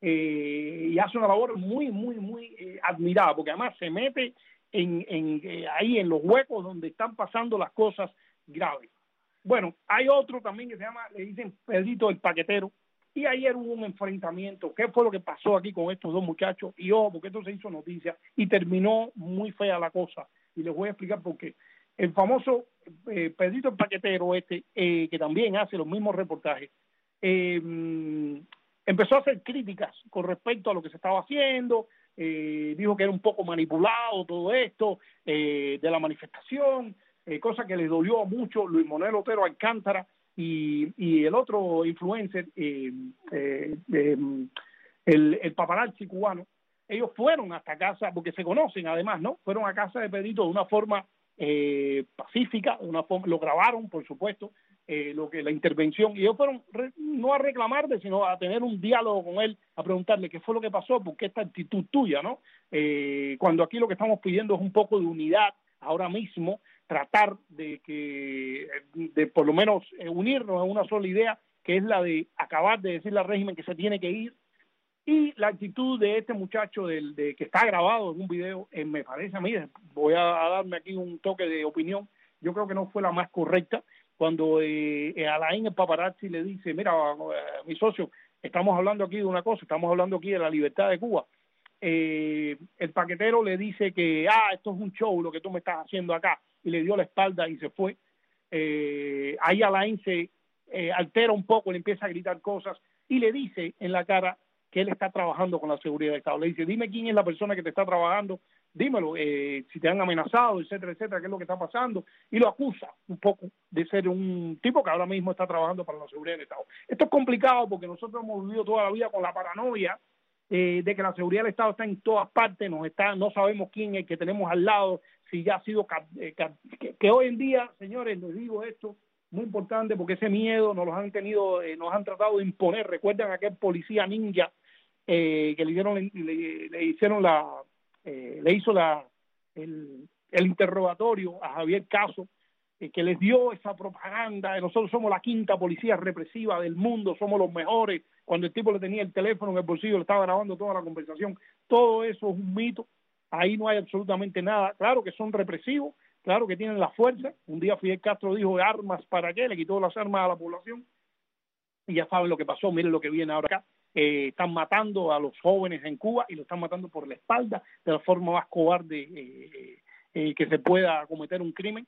eh, y hace una labor muy, muy, muy eh, admirada, porque además se mete en, en eh, ahí en los huecos donde están pasando las cosas graves. Bueno, hay otro también que se llama, le dicen Pedrito el Paquetero. Y ayer hubo un enfrentamiento. ¿Qué fue lo que pasó aquí con estos dos muchachos? Y ojo, porque esto se hizo noticia y terminó muy fea la cosa. Y les voy a explicar por qué. El famoso eh, Pedrito el Paquetero este, eh, que también hace los mismos reportajes, eh, empezó a hacer críticas con respecto a lo que se estaba haciendo. Eh, dijo que era un poco manipulado todo esto eh, de la manifestación, eh, cosa que les dolió mucho Luis Manuel Otero Alcántara, Y, y el otro influencer, eh, eh, eh, el, el paparazzi cubano. Ellos fueron hasta casa, porque se conocen además, ¿no? Fueron a casa de Pedrito de una forma eh, pacífica, de una forma, lo grabaron, por supuesto, eh, lo que la intervención, y ellos fueron re, no a reclamarle, sino a tener un diálogo con él, a preguntarle qué fue lo que pasó, por qué esta actitud tuya, ¿no? Eh, cuando aquí lo que estamos pidiendo es un poco de unidad ahora mismo, tratar de que, de por lo menos unirnos a una sola idea que es la de acabar de decirle al régimen que se tiene que ir, y la actitud de este muchacho del, de, que está grabado en un video, eh, me parece a mí, voy a, a darme aquí un toque de opinión, yo creo que no fue la más correcta, cuando eh, Alain, el paparazzi, le dice, mira, eh, mi socio, estamos hablando aquí de una cosa, estamos hablando aquí de la libertad de Cuba. Eh, el paquetero le dice que, ah, esto es un show lo que tú me estás haciendo acá, y le dio la espalda y se fue. Eh, ahí Alain se eh, altera un poco, le empieza a gritar cosas y le dice en la cara que él está trabajando con la seguridad del Estado. Le dice, dime quién es la persona que te está trabajando, dímelo, eh, si te han amenazado, etcétera, etcétera, qué es lo que está pasando, y lo acusa un poco de ser un tipo que ahora mismo está trabajando para la seguridad del Estado. Esto es complicado porque nosotros hemos vivido toda la vida con la paranoia eh, de que la seguridad del Estado está en todas partes, nos está, no sabemos quién es el que tenemos al lado, si ya ha sido, eh, que, que hoy en día, señores, les digo esto, muy importante, porque ese miedo nos lo han tenido, eh, nos han tratado de imponer. Recuerdan a aquel policía ninja eh, que le dieron, le, le, le hicieron la, eh, le hizo la, el, el interrogatorio a Javier Caso, eh, que les dio esa propaganda de nosotros somos la quinta policía represiva del mundo, somos los mejores, cuando el tipo le tenía el teléfono en el bolsillo, le estaba grabando toda la conversación. Todo eso es un mito, ahí no hay absolutamente nada. Claro que son represivos, claro que tienen la fuerza. Un día Fidel Castro dijo, ¿armas para qué? Le quitó las armas a la población. Y ya saben lo que pasó, miren lo que viene ahora acá. Eh, están matando a los jóvenes en Cuba y lo están matando por la espalda, de la forma más cobarde eh, eh, que se pueda cometer un crimen.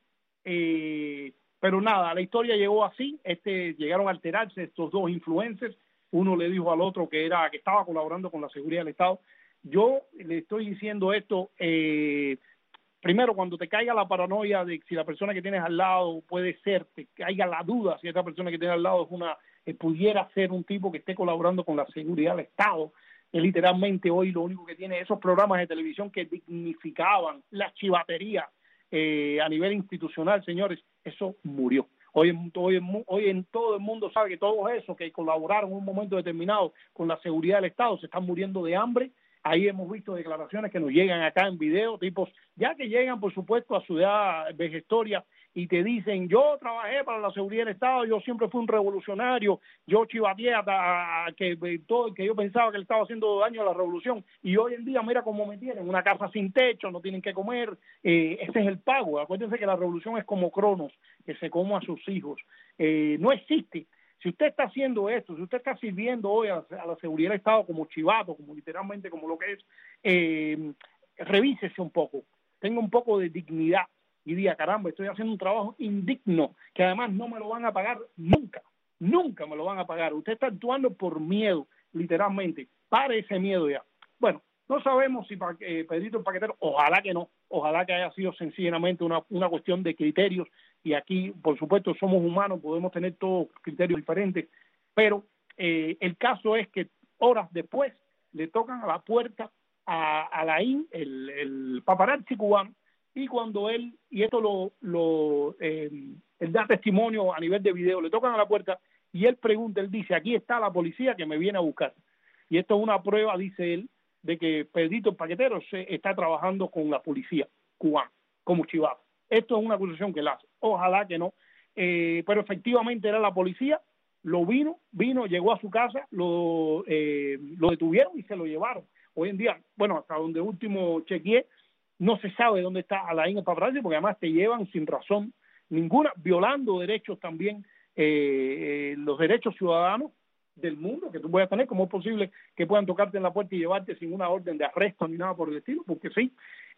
Eh, pero nada, la historia llegó así. Este, llegaron a alterarse estos dos influencers. Uno le dijo al otro que, era, que estaba colaborando con la seguridad del Estado. Yo le estoy diciendo esto... Eh, Primero, cuando te caiga la paranoia de si la persona que tienes al lado puede ser, te caiga la duda si esta persona que tienes al lado es una, eh, pudiera ser un tipo que esté colaborando con la seguridad del Estado. Eh, literalmente hoy lo único que tiene esos programas de televisión que dignificaban la chivatería eh, a nivel institucional, señores, eso murió. Hoy en, hoy, en, hoy en todo el mundo sabe que todos esos que colaboraron en un momento determinado con la seguridad del Estado se están muriendo de hambre. Ahí hemos visto declaraciones que nos llegan acá en video, tipos, ya que llegan, por supuesto, a su edad vejestoria y te dicen, yo trabajé para la seguridad del Estado, yo siempre fui un revolucionario, yo chivateé hasta que, todo, que yo pensaba que le estaba haciendo daño a la revolución, y hoy en día mira cómo me tienen, una casa sin techo, no tienen que comer, eh, ese es el pago. Acuérdense que la revolución es como Cronos, que se come a sus hijos. Eh, no existe. Si usted está haciendo esto, si usted está sirviendo hoy a, a la seguridad del Estado como chivato, como literalmente como lo que es, eh, revísese un poco, tenga un poco de dignidad y diga, caramba, estoy haciendo un trabajo indigno, que además no me lo van a pagar nunca, nunca me lo van a pagar. Usted está actuando por miedo, literalmente. Pare ese miedo ya. Bueno, no sabemos si eh, Pedrito el Paquetero, ojalá que no, ojalá que haya sido sencillamente una, una cuestión de criterios, y aquí, por supuesto, somos humanos, podemos tener todos criterios diferentes, pero eh, el caso es que horas después le tocan a la puerta a Alain, el, el paparazzi cubano, y cuando él, y esto lo, lo eh, él da testimonio a nivel de video, le tocan a la puerta y él pregunta, él dice, aquí está la policía que me viene a buscar. Y esto es una prueba, dice él, de que Pedrito el Paquetero se está trabajando con la policía cubana, como chivato. Esto es una acusación que él hace. Ojalá que no. Eh, pero efectivamente era la policía, lo vino, vino, llegó a su casa, lo, eh, lo detuvieron y se lo llevaron. Hoy en día, bueno, hasta donde último chequeé, no se sabe dónde está Alain el paparazzi, porque además te llevan sin razón ninguna, violando derechos también, eh, eh, los derechos ciudadanos del mundo que tú puedas tener. ¿Cómo es posible que puedan tocarte en la puerta y llevarte sin una orden de arresto ni nada por el estilo? Porque sí.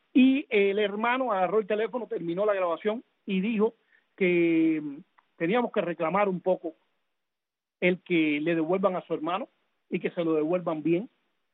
Y el hermano agarró el teléfono, terminó la grabación y dijo que teníamos que reclamar un poco el que le devuelvan a su hermano y que se lo devuelvan bien.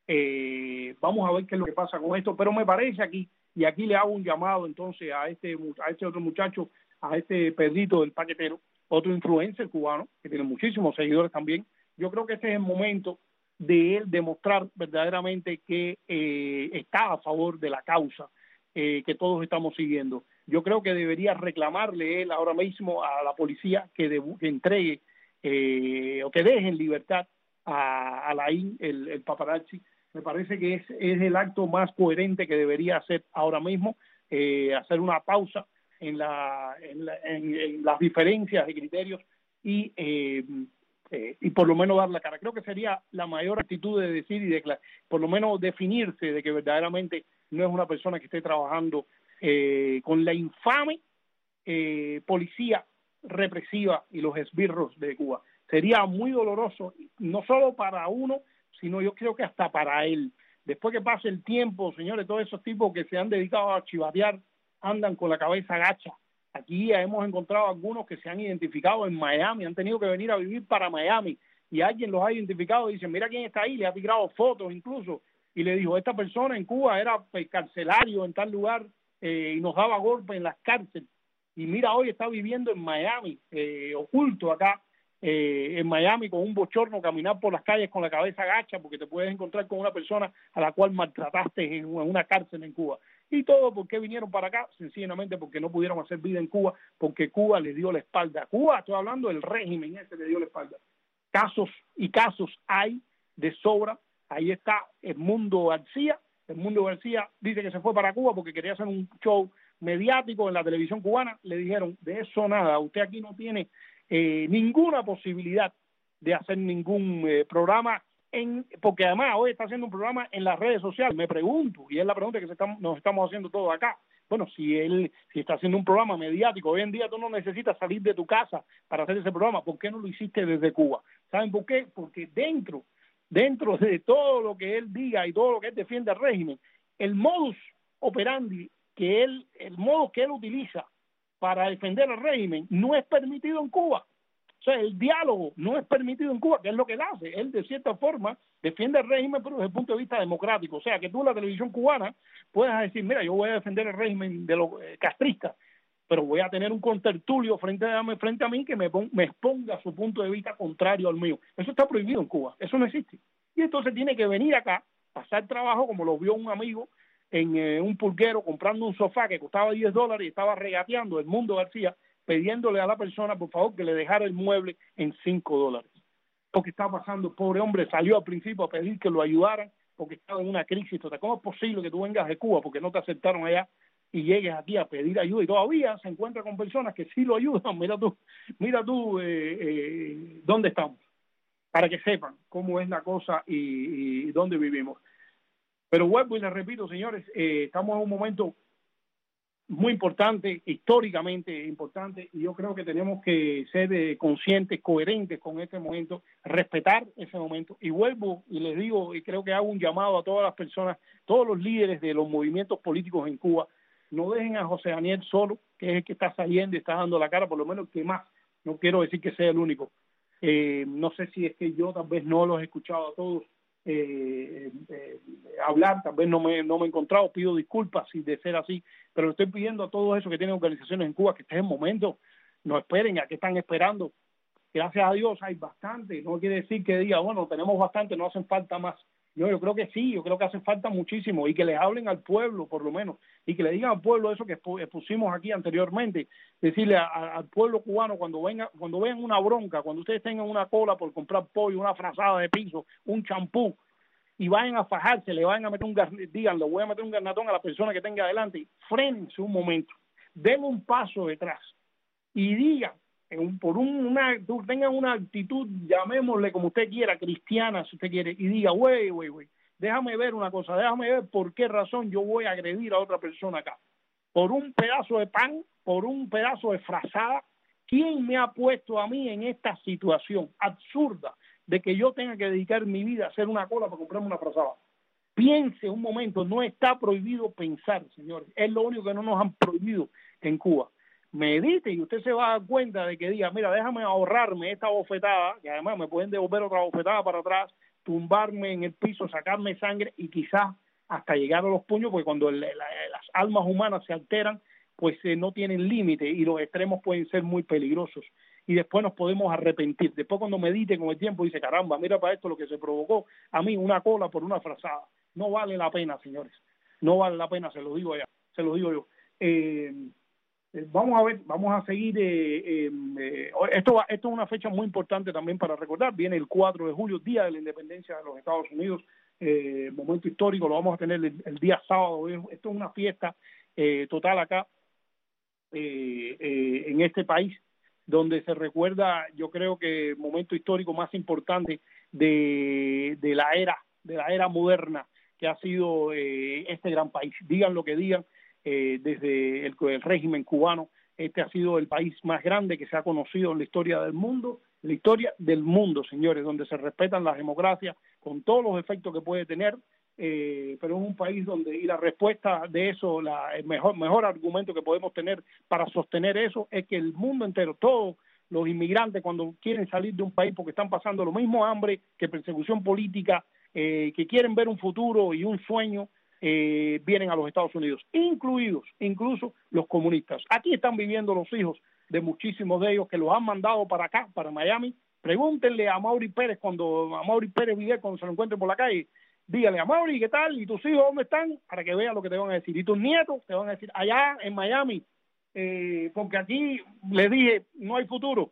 Eh, vamos a ver qué es lo que pasa con esto, pero me parece aquí, y aquí le hago un llamado entonces a este, a este otro muchacho, a este Pedrito del Paquetero, otro influencer cubano que tiene muchísimos seguidores también. Yo creo que este es el momento de él demostrar verdaderamente que eh, está a favor de la causa eh, que todos estamos siguiendo. Yo creo que debería reclamarle él ahora mismo a la policía que, de, que entregue eh, o que deje en libertad a, a Alain, el, el paparazzi. Me parece que es, es el acto más coherente que debería hacer ahora mismo, eh, hacer una pausa en, la, en, la, en, en las diferencias de criterios y eh, eh, y por lo menos dar la cara. Creo que sería la mayor actitud de decir y de por lo menos definirse de que verdaderamente no es una persona que esté trabajando eh, con la infame eh, policía represiva y los esbirros de Cuba. Sería muy doloroso, no solo para uno, sino yo creo que hasta para él. Después que pase el tiempo, señores, todos esos tipos que se han dedicado a chivatear andan con la cabeza gacha. Aquí hemos encontrado algunos que se han identificado en Miami, han tenido que venir a vivir para Miami, y alguien los ha identificado y dice, mira quién está ahí, le ha tirado fotos incluso, y le dijo, esta persona en Cuba era carcelario en tal lugar eh, y nos daba golpes en las cárceles, y mira, hoy está viviendo en Miami, eh, oculto acá, eh, en Miami, con un bochorno, caminar por las calles con la cabeza gacha, porque te puedes encontrar con una persona a la cual maltrataste en una cárcel en Cuba. Y todo porque vinieron para acá, sencillamente porque no pudieron hacer vida en Cuba, porque Cuba les dio la espalda. Cuba, estoy hablando del régimen ese, le dio la espalda. Casos y casos hay de sobra. Ahí está Edmundo García. Edmundo García dice que se fue para Cuba porque quería hacer un show mediático en la televisión cubana. Le dijeron, de eso nada, usted aquí no tiene eh, ninguna posibilidad de hacer ningún eh, programa, en, porque además hoy está haciendo un programa en las redes sociales. Me pregunto, y es la pregunta que se está, nos estamos haciendo todos acá, bueno, si él si está haciendo un programa mediático, hoy en día tú no necesitas salir de tu casa para hacer ese programa, ¿por qué no lo hiciste desde Cuba? ¿Saben por qué? Porque dentro, dentro de todo lo que él diga y todo lo que él defiende al régimen, el modus operandi que él, el modo que él utiliza para defender al régimen no es permitido en Cuba. O sea, el diálogo no es permitido en Cuba, que es lo que él hace. Él, de cierta forma, defiende el régimen, pero desde el punto de vista democrático. O sea, que tú en la televisión cubana puedas decir, mira, yo voy a defender el régimen de los eh, castristas, pero voy a tener un contertulio frente a, frente a mí que me, pon, me exponga su punto de vista contrario al mío. Eso está prohibido en Cuba, eso no existe. Y entonces tiene que venir acá, pasar trabajo, como lo vio un amigo en eh, un pulguero comprando un sofá que costaba diez dólares y estaba regateando Edmundo García, pidiéndole a la persona, por favor, que le dejara el mueble en cinco dólares. Porque está pasando, el pobre hombre salió al principio a pedir que lo ayudaran, porque estaba en una crisis total. ¿Cómo es posible que tú vengas de Cuba porque no te aceptaron allá y llegues aquí a pedir ayuda? Y todavía se encuentra con personas que sí lo ayudan. Mira tú, mira tú eh, eh, dónde estamos, para que sepan cómo es la cosa y, y dónde vivimos. Pero vuelvo y les repito, señores, eh, estamos en un momento muy importante, históricamente importante, y yo creo que tenemos que ser eh, conscientes, coherentes con este momento, respetar ese momento. Y vuelvo y les digo, y creo que hago un llamado a todas las personas, todos los líderes de los movimientos políticos en Cuba, no dejen a José Daniel solo, que es el que está saliendo y está dando la cara, por lo menos el que más, no quiero decir que sea el único. Eh, no sé si es que yo tal vez no los he escuchado a todos Eh, eh, hablar, tal vez no me, no me he encontrado, pido disculpas si de ser así, pero le estoy pidiendo a todos esos que tienen organizaciones en Cuba que este es el momento, no esperen, a qué están esperando. Gracias a Dios hay bastante, no quiere decir que diga, bueno, tenemos bastante, no hacen falta más. Yo, yo creo que sí, yo creo que hace falta muchísimo, y que les hablen al pueblo por lo menos, y que le digan al pueblo eso que pusimos aquí anteriormente, decirle a, a, al pueblo cubano cuando venga, cuando vean una bronca, cuando ustedes tengan una cola por comprar pollo, una frazada de piso, un champú, y vayan a fajarse, le vayan a meter un garnatón, digan, le voy a meter un garnatón a la persona que tenga adelante, frénense un momento, den un paso detrás, y digan, un, por un, una, tengan una actitud, llamémosle como usted quiera, cristiana si usted quiere, y diga, güey, güey, güey, déjame ver una cosa, déjame ver por qué razón yo voy a agredir a otra persona acá. Por un pedazo de pan, por un pedazo de frazada, ¿quién me ha puesto a mí en esta situación absurda de que yo tenga que dedicar mi vida a hacer una cola para comprarme una frazada? Piense un momento, no está prohibido pensar, señores, es lo único que no nos han prohibido en Cuba. Medite y usted se va a dar cuenta de que diga, mira, déjame ahorrarme esta bofetada, que además me pueden devolver otra bofetada para atrás, tumbarme en el piso, sacarme sangre y quizás hasta llegar a los puños, porque cuando el, la, las almas humanas se alteran, pues eh, no tienen límite y los extremos pueden ser muy peligrosos. Y después nos podemos arrepentir. Después cuando medite con el tiempo dice, caramba, mira para esto lo que se provocó a mí, una cola por una frazada. No vale la pena, señores. No vale la pena, se lo digo ya, se lo digo yo. Eh, Vamos a ver, vamos a seguir. Eh, eh, eh, esto, va, esto es una fecha muy importante también para recordar. Viene el cuatro de julio, Día de la Independencia de los Estados Unidos, eh, momento histórico, lo vamos a tener el, el día sábado. Esto es una fiesta eh, total acá eh, eh, en este país. donde se recuerda, yo creo que el momento histórico más importante de, de la era, de la era moderna que ha sido eh, este gran país. Digan lo que digan, eh, desde el, el régimen cubano, este ha sido el país más grande que se ha conocido en la historia del mundo, la historia del mundo, señores, donde se respetan las democracias con todos los efectos que puede tener, eh, pero es un país donde, y la respuesta de eso, la, el mejor, mejor argumento que podemos tener para sostener eso es que el mundo entero, todos los inmigrantes cuando quieren salir de un país porque están pasando lo mismo hambre que persecución política, eh, que quieren ver un futuro y un sueño, eh, vienen a los Estados Unidos, incluidos incluso los comunistas. Aquí están viviendo los hijos de muchísimos de ellos que los han mandado para acá, para Miami. Pregúntenle a Mauri Pérez, cuando a Mauri Pérez Vidal, cuando se lo encuentren por la calle, dígale a Mauri, ¿qué tal? ¿Y tus hijos dónde están? Para que vean lo que te van a decir. Y tus nietos te van a decir, allá en Miami, eh, porque aquí les dije, no hay futuro.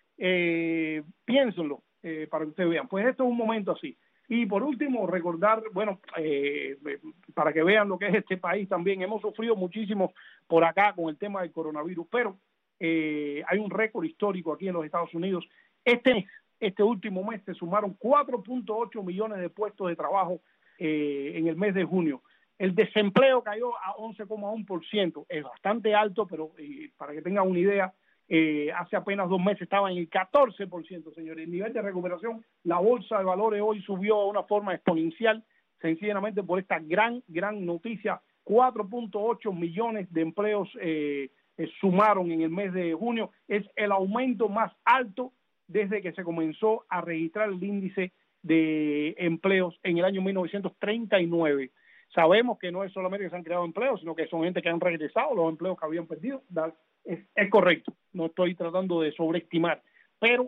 Eh, piénsenlo, eh, para que ustedes vean. Pues esto es un momento así. Y por último, recordar, bueno, eh, para que vean lo que es este país también, hemos sufrido muchísimo por acá con el tema del coronavirus, pero eh, hay un récord histórico aquí en los Estados Unidos. Este, este último mes se sumaron cuatro punto ocho millones de puestos de trabajo eh, en el mes de junio. El desempleo cayó a once coma uno por ciento, es bastante alto, pero eh, para que tengan una idea, Eh, hace apenas dos meses estaba en el catorce por ciento, señores. El nivel de recuperación, la bolsa de valores hoy subió a una forma exponencial, sencillamente por esta gran, gran noticia. cuatro punto ocho millones de empleos eh, eh, sumaron en el mes de junio. Es el aumento más alto desde que se comenzó a registrar el índice de empleos en el año mil novecientos treinta y nueve. Sabemos que no es solamente que se han creado empleos, sino que son gente que han regresado los empleos que habían perdido. Es, es correcto, no estoy tratando de sobreestimar, pero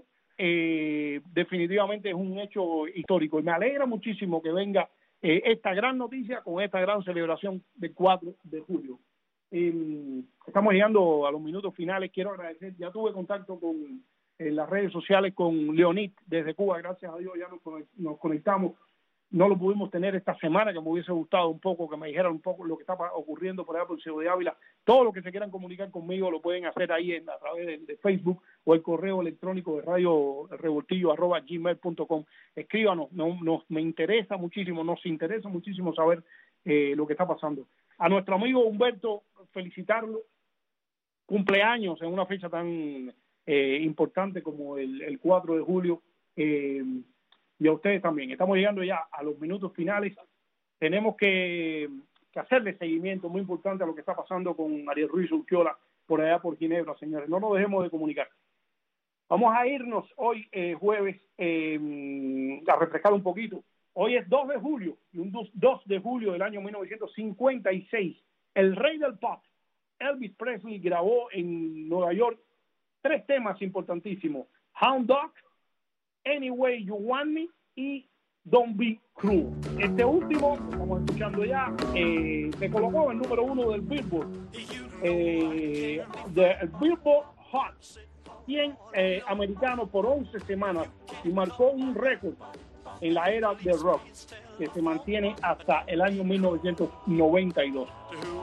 eh, definitivamente es un hecho histórico y me alegra muchísimo que venga eh, esta gran noticia con esta gran celebración del cuatro de julio. Eh, estamos llegando a los minutos finales. Quiero agradecer, ya tuve contacto con en las redes sociales con Leonid desde Cuba, gracias a Dios ya nos, nos conectamos. No lo pudimos tener esta semana, que me hubiese gustado un poco, que me dijeran un poco lo que está ocurriendo por allá por Ciudad de Ávila. Todo lo que se quieran comunicar conmigo lo pueden hacer ahí en, a través de, de Facebook o el correo electrónico de radio revoltillo arroba gmail punto com. Escríbanos, no, no, me interesa muchísimo, nos interesa muchísimo saber eh, lo que está pasando. A nuestro amigo Humberto, felicitarlo, cumpleaños en una fecha tan eh, importante como el, el cuatro de julio, eh, y a ustedes también. Estamos llegando ya a los minutos finales. Tenemos que, que hacerle seguimiento muy importante a lo que está pasando con Ariel Ruiz Urquiola por allá por Ginebra, señores. No nos dejemos de comunicar. Vamos a irnos hoy, eh, jueves, eh, a refrescar un poquito. Hoy es dos de julio, y un dos de julio del año mil novecientos cincuenta y seis, el rey del pop, Elvis Presley, grabó en Nueva York tres temas importantísimos: Hound Dog, Any Way You Want Me y Don't Be Cruel. Este último, estamos escuchando ya, eh, se colocó en el número uno del Billboard, eh, del Billboard Hot cien eh, americano por once semanas y marcó un récord en la era del rock que se mantiene hasta el año mil novecientos noventa y dos.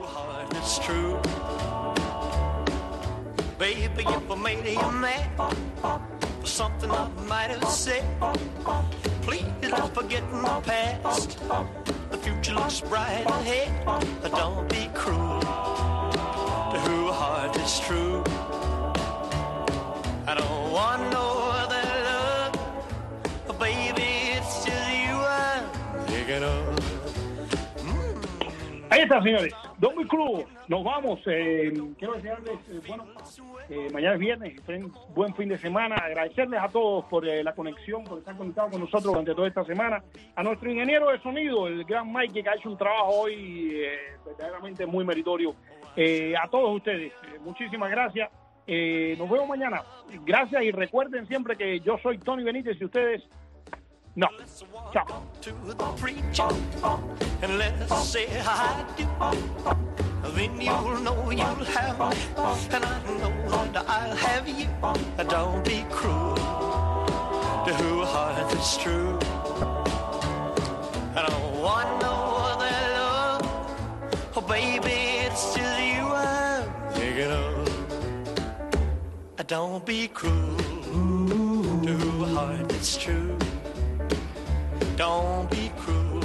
Baby, if I made you mad for something I might have said, please don't forget the past. The future looks bright ahead. Don't be cruel to whose heart is true. I don't want no other love, baby, it's just you I'm thinking of. Ahí está, señores. Don't Be Cruel. Nos vamos. Eh, quiero desearles, eh, bueno, eh, mañana es viernes, buen fin de semana. Agradecerles a todos por eh, la conexión, por estar conectados con nosotros durante toda esta semana. A nuestro ingeniero de sonido, el gran Mike, que ha hecho un trabajo hoy eh, verdaderamente muy meritorio. Eh, a todos ustedes, eh, muchísimas gracias. Eh, nos vemos mañana. Gracias y recuerden siempre que yo soy Tony Benítez y ustedes no. Chao. To the preacher and let's say I do. Then you'll know you'll have me, and I know that I'll have you. Don't be cruel to whose heart is true. I don't want no other love, oh baby, it's just you I'm thinking of. Don't be cruel to a heart that's true. Don't be cruel